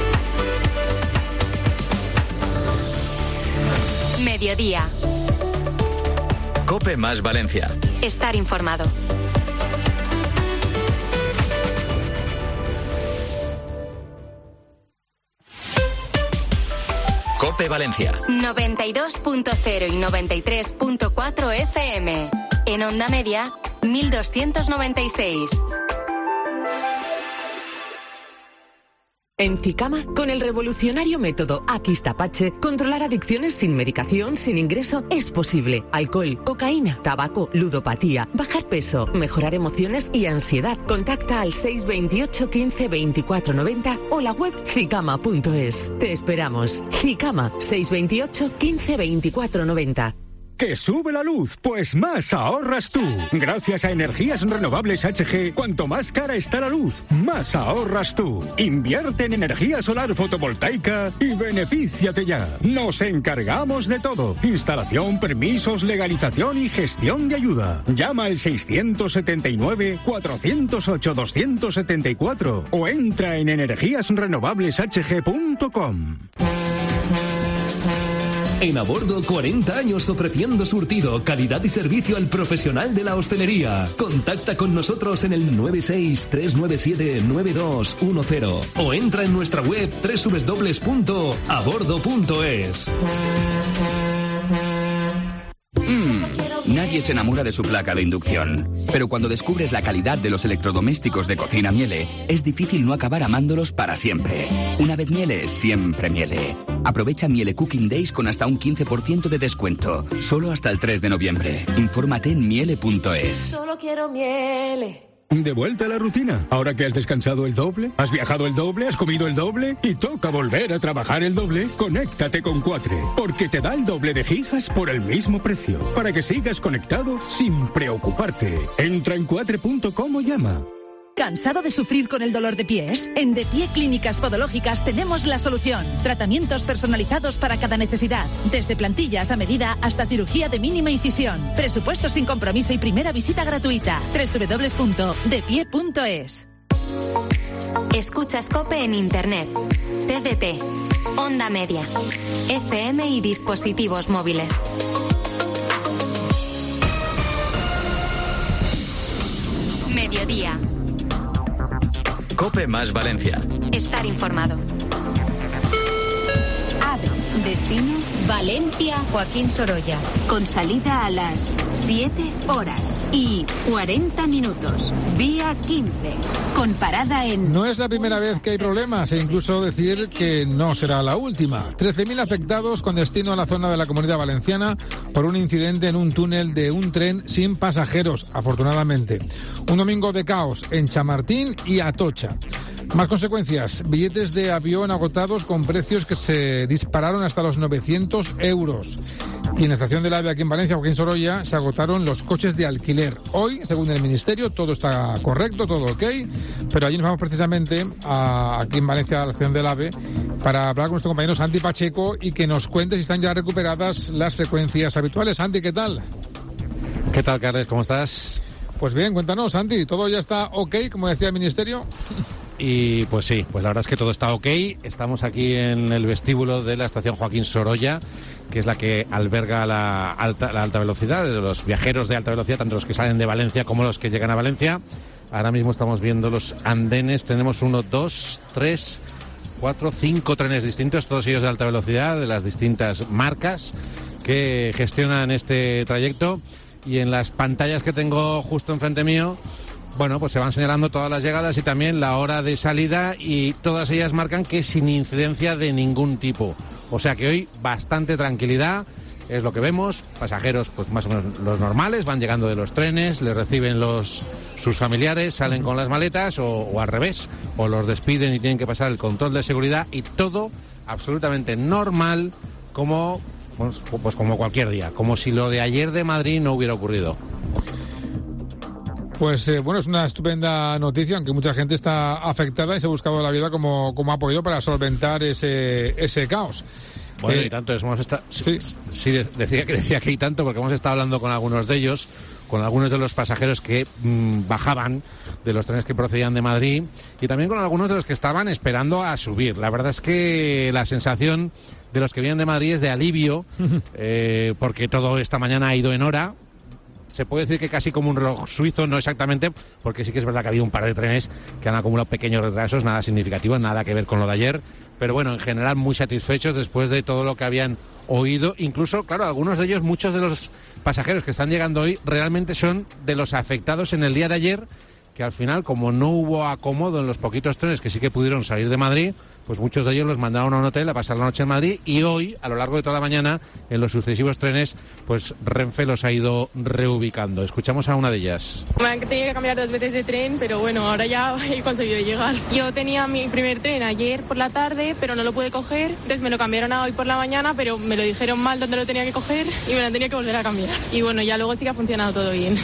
Mediodía. COPE más Valencia. Estar informado. COPE Valencia. noventa y dos punto cero y noventa y tres punto cuatro F M. En onda media, mil doscientos noventa y seis. En Zicama, con el revolucionario método Aquistapache, controlar adicciones sin medicación, sin ingreso, es posible. Alcohol, cocaína, tabaco, ludopatía, bajar peso, mejorar emociones y ansiedad. Contacta al seis veintiocho quince veinticuatro noventa o la web zicama punto es. Te esperamos. Zicama, seis veintiocho quince veinticuatro noventa. ¿Que sube la luz? Pues más ahorras tú. Gracias a Energías Renovables H G, cuanto más cara está la luz, más ahorras tú. Invierte en energía solar fotovoltaica y benefíciate ya. Nos encargamos de todo. Instalación, permisos, legalización y gestión de ayuda. Llama al seiscientos setenta y nueve, cuatrocientos ocho, doscientos setenta y cuatro o entra en energías renovables h g punto com. En Abordo, cuarenta años ofreciendo surtido, calidad y servicio al profesional de la hostelería. Contacta con nosotros en el nueve seis tres nueve siete nueve dos uno cero o entra en nuestra web doble u doble u doble u punto abordo punto es. Mm, nadie se enamora de su placa de inducción, pero cuando descubres la calidad de los electrodomésticos de Cocina Miele, es difícil no acabar amándolos para siempre. Una vez Miele, siempre Miele. Aprovecha Miele Cooking Days con hasta un quince por ciento de descuento, solo hasta el tres de noviembre. Infórmate en miele punto es. Solo quiero Miele. De vuelta a la rutina. Ahora que has descansado el doble, has viajado el doble, has comido el doble y toca volver a trabajar el doble, conéctate con Cuatre, porque te da el doble de gigas por el mismo precio, para que sigas conectado sin preocuparte. Entra en cuatre punto com o llama. ¿Cansado de sufrir con el dolor de pies? En De Pie Clínicas Podológicas tenemos la solución. Tratamientos personalizados para cada necesidad. Desde plantillas a medida hasta cirugía de mínima incisión. Presupuesto sin compromiso y primera visita gratuita. doble u doble u doble u punto de pie punto es. Escuchas COPE en Internet. T D T. Onda Media. F M y dispositivos móviles. Mediodía. COPE más Valencia. Estar informado. AVE. Destino Valencia Joaquín Sorolla. Con salida a las siete horas y cuarenta minutos. Vía quince. Con parada en... No es la primera vez que hay problemas e incluso decir que no será la última. trece mil afectados con destino a la zona de la Comunidad Valenciana por un incidente en un túnel de un tren sin pasajeros, afortunadamente. Un domingo de caos en Chamartín y Atocha. Más consecuencias, billetes de avión agotados con precios que se dispararon hasta los novecientos euros. Y en la estación del AVE aquí en Valencia, Joaquín Sorolla, se agotaron los coches de alquiler. Hoy, según el Ministerio, todo está correcto, todo ok, pero allí nos vamos precisamente a, aquí en Valencia, a la estación del AVE, para hablar con nuestro compañero Santi Pacheco y que nos cuente si están ya recuperadas las frecuencias habituales. Santi, ¿qué tal? ¿Qué tal, Carles? ¿Cómo estás? Pues bien, cuéntanos, Santi, ¿todo ya está ok, como decía el Ministerio? Y pues sí, pues la verdad es que todo está ok. Estamos aquí en el vestíbulo de la estación Joaquín Sorolla, que es la que alberga la alta, la alta velocidad, de los viajeros de alta velocidad, tanto los que salen de Valencia como los que llegan a Valencia. Ahora mismo estamos viendo los andenes, tenemos uno, dos, tres, cuatro, cinco trenes distintos, todos ellos de alta velocidad, de las distintas marcas que gestionan este trayecto. Y en las pantallas que tengo justo enfrente mío, bueno, pues se van señalando todas las llegadas y también la hora de salida, y todas ellas marcan que sin incidencia de ningún tipo. O sea que hoy bastante tranquilidad, es lo que vemos. Pasajeros pues más o menos los normales, van llegando de los trenes, les reciben los sus familiares, salen con las maletas o, o al revés, o los despiden y tienen que pasar el control de seguridad, y todo absolutamente normal, como pues, pues como cualquier día, como si lo de ayer de Madrid no hubiera ocurrido. Pues eh, bueno, es una estupenda noticia, aunque mucha gente está afectada y se ha buscado la vida como, como ha podido para solventar ese, ese caos. Bueno, eh, y tanto, hemos estado, sí, sí, decía que decía que hay tanto, porque hemos estado hablando con algunos de ellos, con algunos de los pasajeros que mmm, bajaban de los trenes que procedían de Madrid, y también con algunos de los que estaban esperando a subir. La verdad es que la sensación de los que vienen de Madrid es de alivio, eh, porque todo esta mañana ha ido en hora. Se puede decir que casi como un reloj suizo, no exactamente, porque sí que es verdad que ha habido un par de trenes que han acumulado pequeños retrasos, nada significativo, nada que ver con lo de ayer, pero bueno, en general muy satisfechos después de todo lo que habían oído. Incluso, claro, algunos de ellos, muchos de los pasajeros que están llegando hoy, realmente son de los afectados en el día de ayer, que al final, como no hubo acomodo en los poquitos trenes que sí que pudieron salir de Madrid, pues muchos de ellos los mandaron a un hotel a pasar la noche en Madrid, y hoy, a lo largo de toda la mañana, en los sucesivos trenes, pues Renfe los ha ido reubicando. Escuchamos a una de ellas. Me han tenido que cambiar dos veces de tren, pero bueno, ahora ya he conseguido llegar. Yo tenía mi primer tren ayer por la tarde, pero no lo pude coger, entonces me lo cambiaron a hoy por la mañana, pero me lo dijeron mal dónde lo tenía que coger y me lo han tenido que volver a cambiar. Y bueno, ya luego sí que ha funcionado todo bien.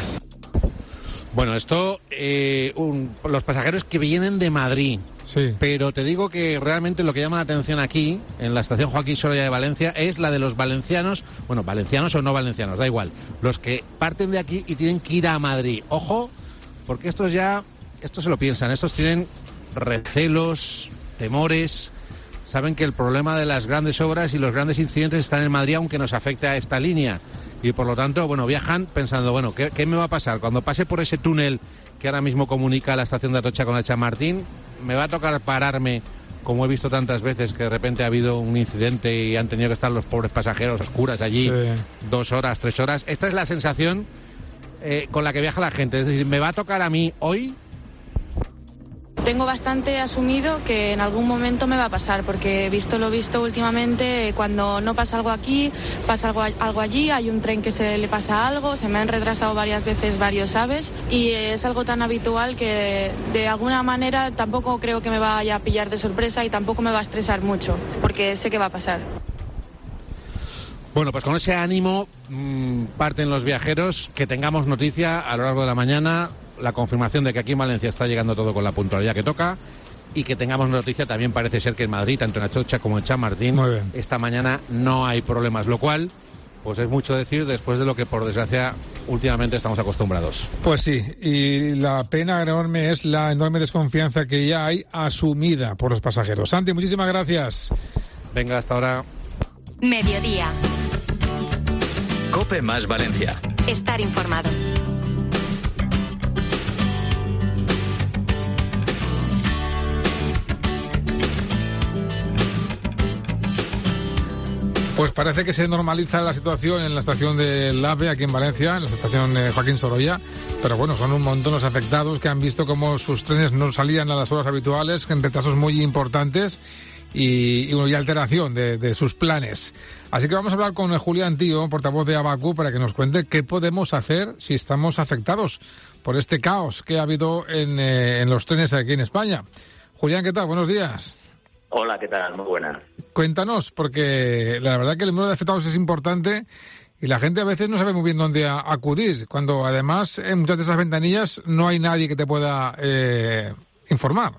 Bueno, esto, eh, un, los pasajeros que vienen de Madrid. Sí. Pero te digo que realmente lo que llama la atención aquí, en la estación Joaquín Sorolla de Valencia, es la de los valencianos, bueno, valencianos o no valencianos, da igual, los que parten de aquí y tienen que ir a Madrid. Ojo, porque estos ya, estos se lo piensan, estos tienen recelos, temores, saben que el problema de las grandes obras y los grandes incidentes están en Madrid, aunque nos afecte a esta línea. Y por lo tanto, bueno, viajan pensando, bueno, ¿qué, qué me va a pasar? Cuando pase por ese túnel que ahora mismo comunica la estación de Atocha con el Chamartín, ¿me va a tocar pararme, como he visto tantas veces, que de repente ha habido un incidente y han tenido que estar los pobres pasajeros a oscuras allí sí. dos horas, tres horas? Esta es la sensación eh, con la que viaja la gente. Es decir, ¿me va a tocar a mí hoy? Tengo bastante asumido que en algún momento me va a pasar, porque visto lo visto últimamente, cuando no pasa algo aquí, pasa algo, algo allí, hay un tren que se le pasa algo, se me han retrasado varias veces varios aves, y es algo tan habitual que de alguna manera tampoco creo que me vaya a pillar de sorpresa y tampoco me va a estresar mucho, porque sé que va a pasar. Bueno, pues con ese ánimo mmm, parten los viajeros, que tengamos noticia a lo largo de la mañana, la confirmación de que aquí en Valencia está llegando todo con la puntualidad que toca, y que tengamos noticia también parece ser que en Madrid, tanto en Atocha como en Chamartín, esta mañana no hay problemas, lo cual pues es mucho decir después de lo que por desgracia últimamente estamos acostumbrados. Pues sí, y la pena enorme es la enorme desconfianza que ya hay asumida por los pasajeros. Santi, muchísimas gracias. Venga, hasta ahora. Mediodía. COPE más Valencia. Estar informado. Pues parece que se normaliza la situación en la estación del AVE aquí en Valencia, en la estación eh, Joaquín Sorolla, pero bueno, son un montón los afectados que han visto cómo sus trenes no salían a las horas habituales, en retrasos muy importantes y, y alteración de, de sus planes. Así que vamos a hablar con Julián Tío, portavoz de ABACU, para que nos cuente qué podemos hacer si estamos afectados por este caos que ha habido en, eh, en los trenes aquí en España. Julián, ¿qué tal? Buenos días. Hola, ¿qué tal? Muy buena. Cuéntanos, porque la verdad que el número de afectados es importante y la gente a veces no sabe muy bien dónde a- acudir, cuando además en muchas de esas ventanillas no hay nadie que te pueda eh, informar.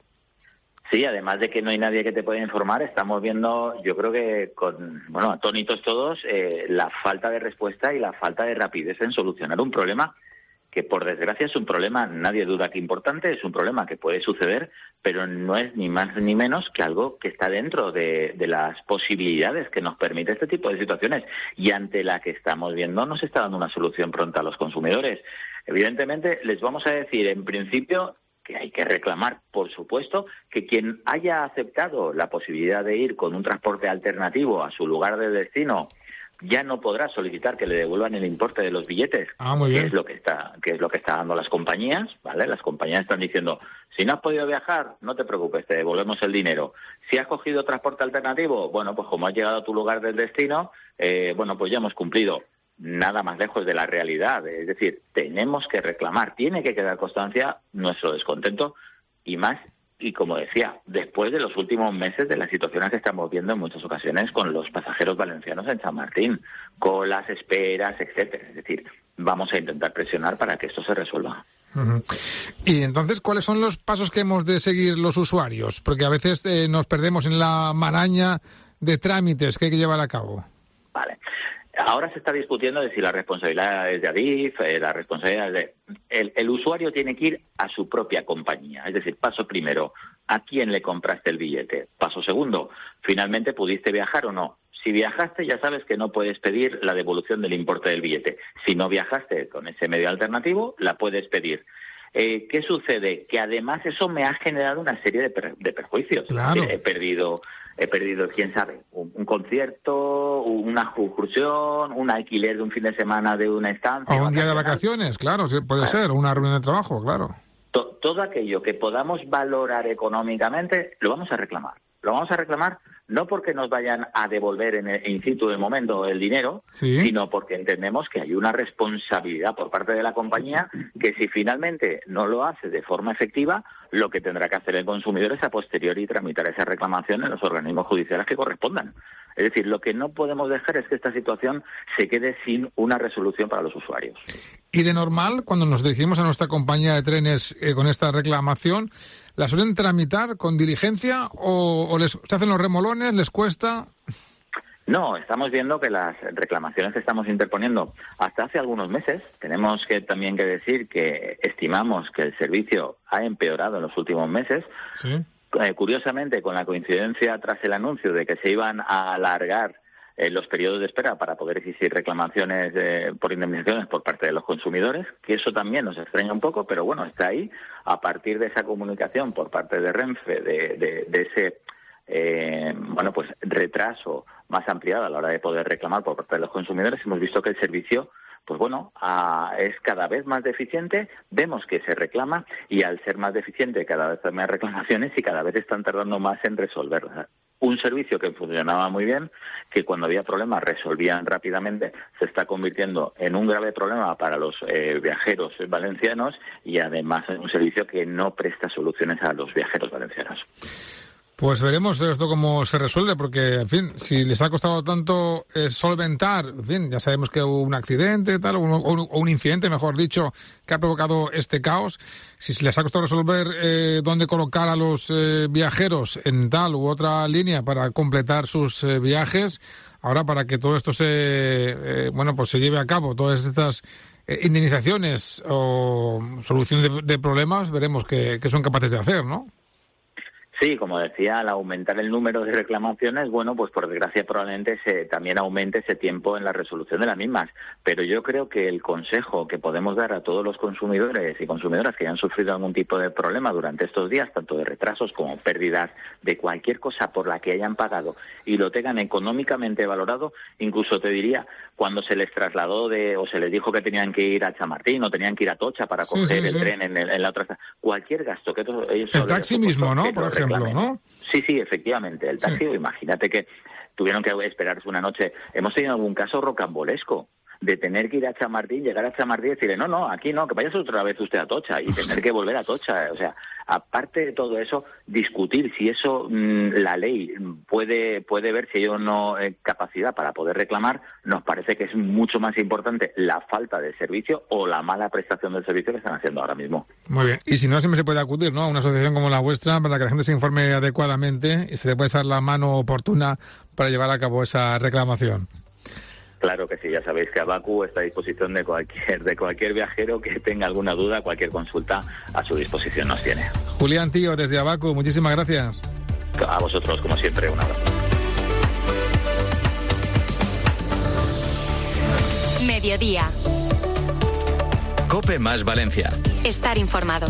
Sí, además de que no hay nadie que te pueda informar, estamos viendo, yo creo que con, bueno, atónitos todos, eh, la falta de respuesta y la falta de rapidez en solucionar un problema que, por desgracia, es un problema, nadie duda que importante, es un problema que puede suceder, pero no es ni más ni menos que algo que está dentro de, de las posibilidades que nos permite este tipo de situaciones, y ante la que estamos viendo no se está dando una solución pronta a los consumidores. Evidentemente, les vamos a decir, en principio, que hay que reclamar, por supuesto, que quien haya aceptado la posibilidad de ir con un transporte alternativo a su lugar de destino ya no podrá solicitar que le devuelvan el importe de los billetes, ah, muy bien. que es lo que está, que es lo que está dando las compañías, ¿vale? Las compañías están diciendo, si no has podido viajar, no te preocupes, te devolvemos el dinero. Si has cogido transporte alternativo, bueno, pues como has llegado a tu lugar del destino, eh, bueno, pues ya hemos cumplido. Nada más lejos de la realidad. Es decir, tenemos que reclamar, tiene que quedar constancia nuestro descontento, y más, y como decía, después de los últimos meses de las situaciones que estamos viendo en muchas ocasiones con los pasajeros valencianos en San Martín, colas, esperas, etcétera. Es decir, vamos a intentar presionar para que esto se resuelva. Uh-huh. Y entonces, ¿cuáles son los pasos que hemos de seguir los usuarios? Porque a veces eh, nos perdemos en la maraña de trámites que hay que llevar a cabo. Vale. Ahora se está discutiendo de si la responsabilidad es de Adif, eh, la responsabilidad es de... El, el usuario tiene que ir a su propia compañía. Es decir, paso primero, ¿a quién le compraste el billete? Paso segundo, ¿finalmente pudiste viajar o no? Si viajaste, ya sabes que no puedes pedir la devolución del importe del billete. Si no viajaste con ese medio alternativo, la puedes pedir. Eh, ¿Qué sucede? Que además eso me ha generado una serie de, per- de perjuicios. Claro. He perdido... He perdido, quién sabe, un, un concierto, una excursión, un alquiler de un fin de semana de una estancia. O un día de vacaciones, claro, sí, puede Claro. ser, una reunión de trabajo, claro. To- todo aquello que podamos valorar económicamente, lo vamos a reclamar. Lo vamos a reclamar no porque nos vayan a devolver en el in situ del momento el dinero, Sí. sino porque entendemos que hay una responsabilidad por parte de la compañía que, si finalmente no lo hace de forma efectiva, lo que tendrá que hacer el consumidor es a posteriori tramitar esa reclamación en los organismos judiciales que correspondan. Es decir, lo que no podemos dejar es que esta situación se quede sin una resolución para los usuarios. Y de normal, cuando nos dirigimos a nuestra compañía de trenes eh, con esta reclamación, ¿la suelen tramitar con diligencia o, o les se hacen los remolones, les cuesta? No, estamos viendo que las reclamaciones que estamos interponiendo hasta hace algunos meses, tenemos que también que decir que estimamos que el servicio ha empeorado en los últimos meses. Sí. Eh, curiosamente, con la coincidencia tras el anuncio de que se iban a alargar eh, los periodos de espera para poder exigir reclamaciones eh, por indemnizaciones por parte de los consumidores, que eso también nos extraña un poco, pero bueno, está ahí. A partir de esa comunicación por parte de Renfe, de, de, de ese eh, bueno pues retraso más ampliado a la hora de poder reclamar por parte de los consumidores, hemos visto que el servicio pues bueno, a, es cada vez más deficiente, vemos que se reclama, y al ser más deficiente cada vez hay más reclamaciones y cada vez están tardando más en resolverlas. Un servicio que funcionaba muy bien, que cuando había problemas resolvían rápidamente, se está convirtiendo en un grave problema para los eh, viajeros valencianos, y además en un servicio que no presta soluciones a los viajeros valencianos. Pues veremos esto cómo se resuelve, porque, en fin, si les ha costado tanto eh, solventar, en fin, ya sabemos que hubo un accidente, tal, o un, o un incidente, mejor dicho, que ha provocado este caos. Si les ha costado resolver eh, dónde colocar a los eh, viajeros en tal u otra línea para completar sus eh, viajes, ahora para que todo esto se, eh, bueno, pues se lleve a cabo, todas estas eh, indemnizaciones o solución de, de problemas, veremos qué, qué son capaces de hacer, ¿no? Sí, como decía, al aumentar el número de reclamaciones, bueno, pues por desgracia probablemente se, también aumente ese tiempo en la resolución de las mismas. Pero yo creo que el consejo que podemos dar a todos los consumidores y consumidoras que hayan sufrido algún tipo de problema durante estos días, tanto de retrasos como pérdidas de cualquier cosa por la que hayan pagado y lo tengan económicamente valorado, incluso te diría, cuando se les trasladó de o se les dijo que tenían que ir a Chamartín o tenían que ir a Tocha para Sí, coger sí, el sí. tren en, el, en la otra, cualquier gasto que todo, ellos El taxi mismo, ¿no? Por ejemplo, ¿no? Sí, sí, efectivamente. El taxi, Sí. imagínate que tuvieron que esperarse una noche. Hemos tenido algún caso rocambolesco de tener que ir a Chamartín, llegar a Chamartín y decirle, no, no, aquí no, que vayas otra vez usted a Atocha, y tener que volver a Atocha. O sea, aparte de todo eso, discutir si eso mmm, la ley puede puede ver si hay o no eh, capacidad para poder reclamar, nos parece que es mucho más importante la falta de servicio o la mala prestación del servicio que están haciendo ahora mismo. Muy bien, y si no, siempre se puede acudir, ¿no?, a una asociación como la vuestra para que la gente se informe adecuadamente y se le puede dar la mano oportuna para llevar a cabo esa reclamación. Claro que sí, ya sabéis que Abacu está a disposición de cualquier de cualquier viajero que tenga alguna duda, cualquier consulta a su disposición nos tiene. Julián Tío, desde Abacu, muchísimas gracias. A vosotros, como siempre, un abrazo. Mediodía. COPE más Valencia. Estar informado.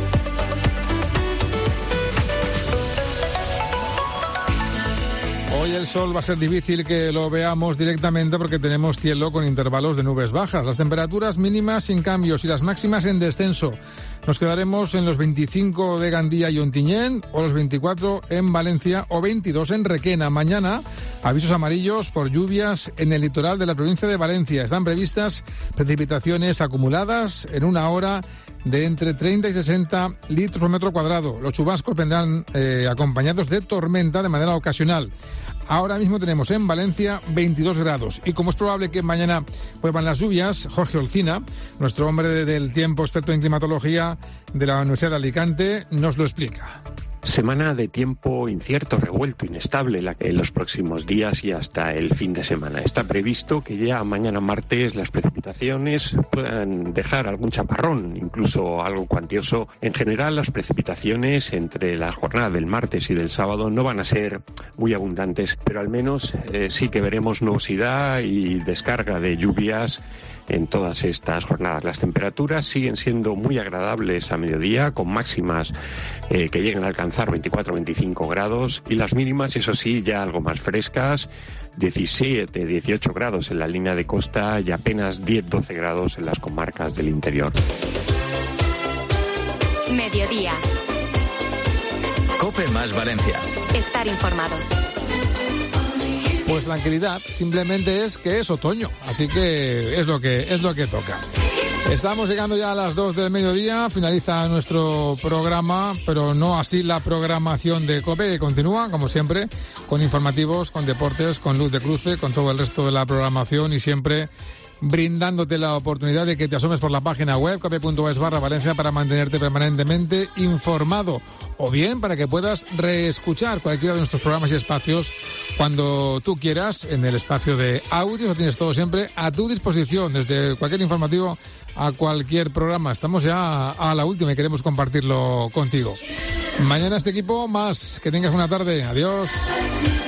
Hoy el sol va a ser difícil que lo veamos directamente porque tenemos cielo con intervalos de nubes bajas. Las temperaturas mínimas sin cambios y las máximas en descenso. Nos quedaremos en los veinticinco de Gandía y Ontinyent, o los veinticuatro en Valencia o veintidós en Requena. Mañana, avisos amarillos por lluvias en el litoral de la provincia de Valencia. Están previstas precipitaciones acumuladas en una hora de entre treinta y sesenta litros por metro cuadrado. Los chubascos vendrán eh, acompañados de tormenta de manera ocasional. Ahora mismo tenemos en Valencia veintidós grados y como es probable que mañana vuelvan las lluvias, Jorge Olcina, nuestro hombre del tiempo, experto en climatología de la Universidad de Alicante, nos lo explica. Semana de tiempo incierto, revuelto, inestable en los próximos días y hasta el fin de semana. Está previsto que ya mañana martes las precipitaciones puedan dejar algún chaparrón, incluso algo cuantioso. En general, las precipitaciones entre la jornada del martes y del sábado no van a ser muy abundantes, pero al menos eh, sí que veremos nubosidad y descarga de lluvias en todas estas jornadas. Las temperaturas siguen siendo muy agradables a mediodía, con máximas eh, que llegan a alcanzar veinticuatro a veinticinco grados, y las mínimas, eso sí, ya algo más frescas, diecisiete, dieciocho grados en la línea de costa y apenas diez, doce grados en las comarcas del interior. Mediodía. COPE más Valencia. Estar informado. Pues tranquilidad, simplemente es que es otoño, así que es lo que es lo que toca. Estamos llegando ya a las dos del mediodía, finaliza nuestro programa, pero no así la programación de COPE, que continúa, como siempre, con informativos, con deportes, con luz de cruce, con todo el resto de la programación y siempre brindándote la oportunidad de que te asomes por la página web cope punto es barra Valencia para mantenerte permanentemente informado, o bien para que puedas reescuchar cualquiera de nuestros programas y espacios cuando tú quieras en el espacio de audio. Lo tienes todo siempre a tu disposición, desde cualquier informativo a cualquier programa. Estamos ya a la última y queremos compartirlo contigo. Mañana este equipo más. Que tengas una tarde. Adiós.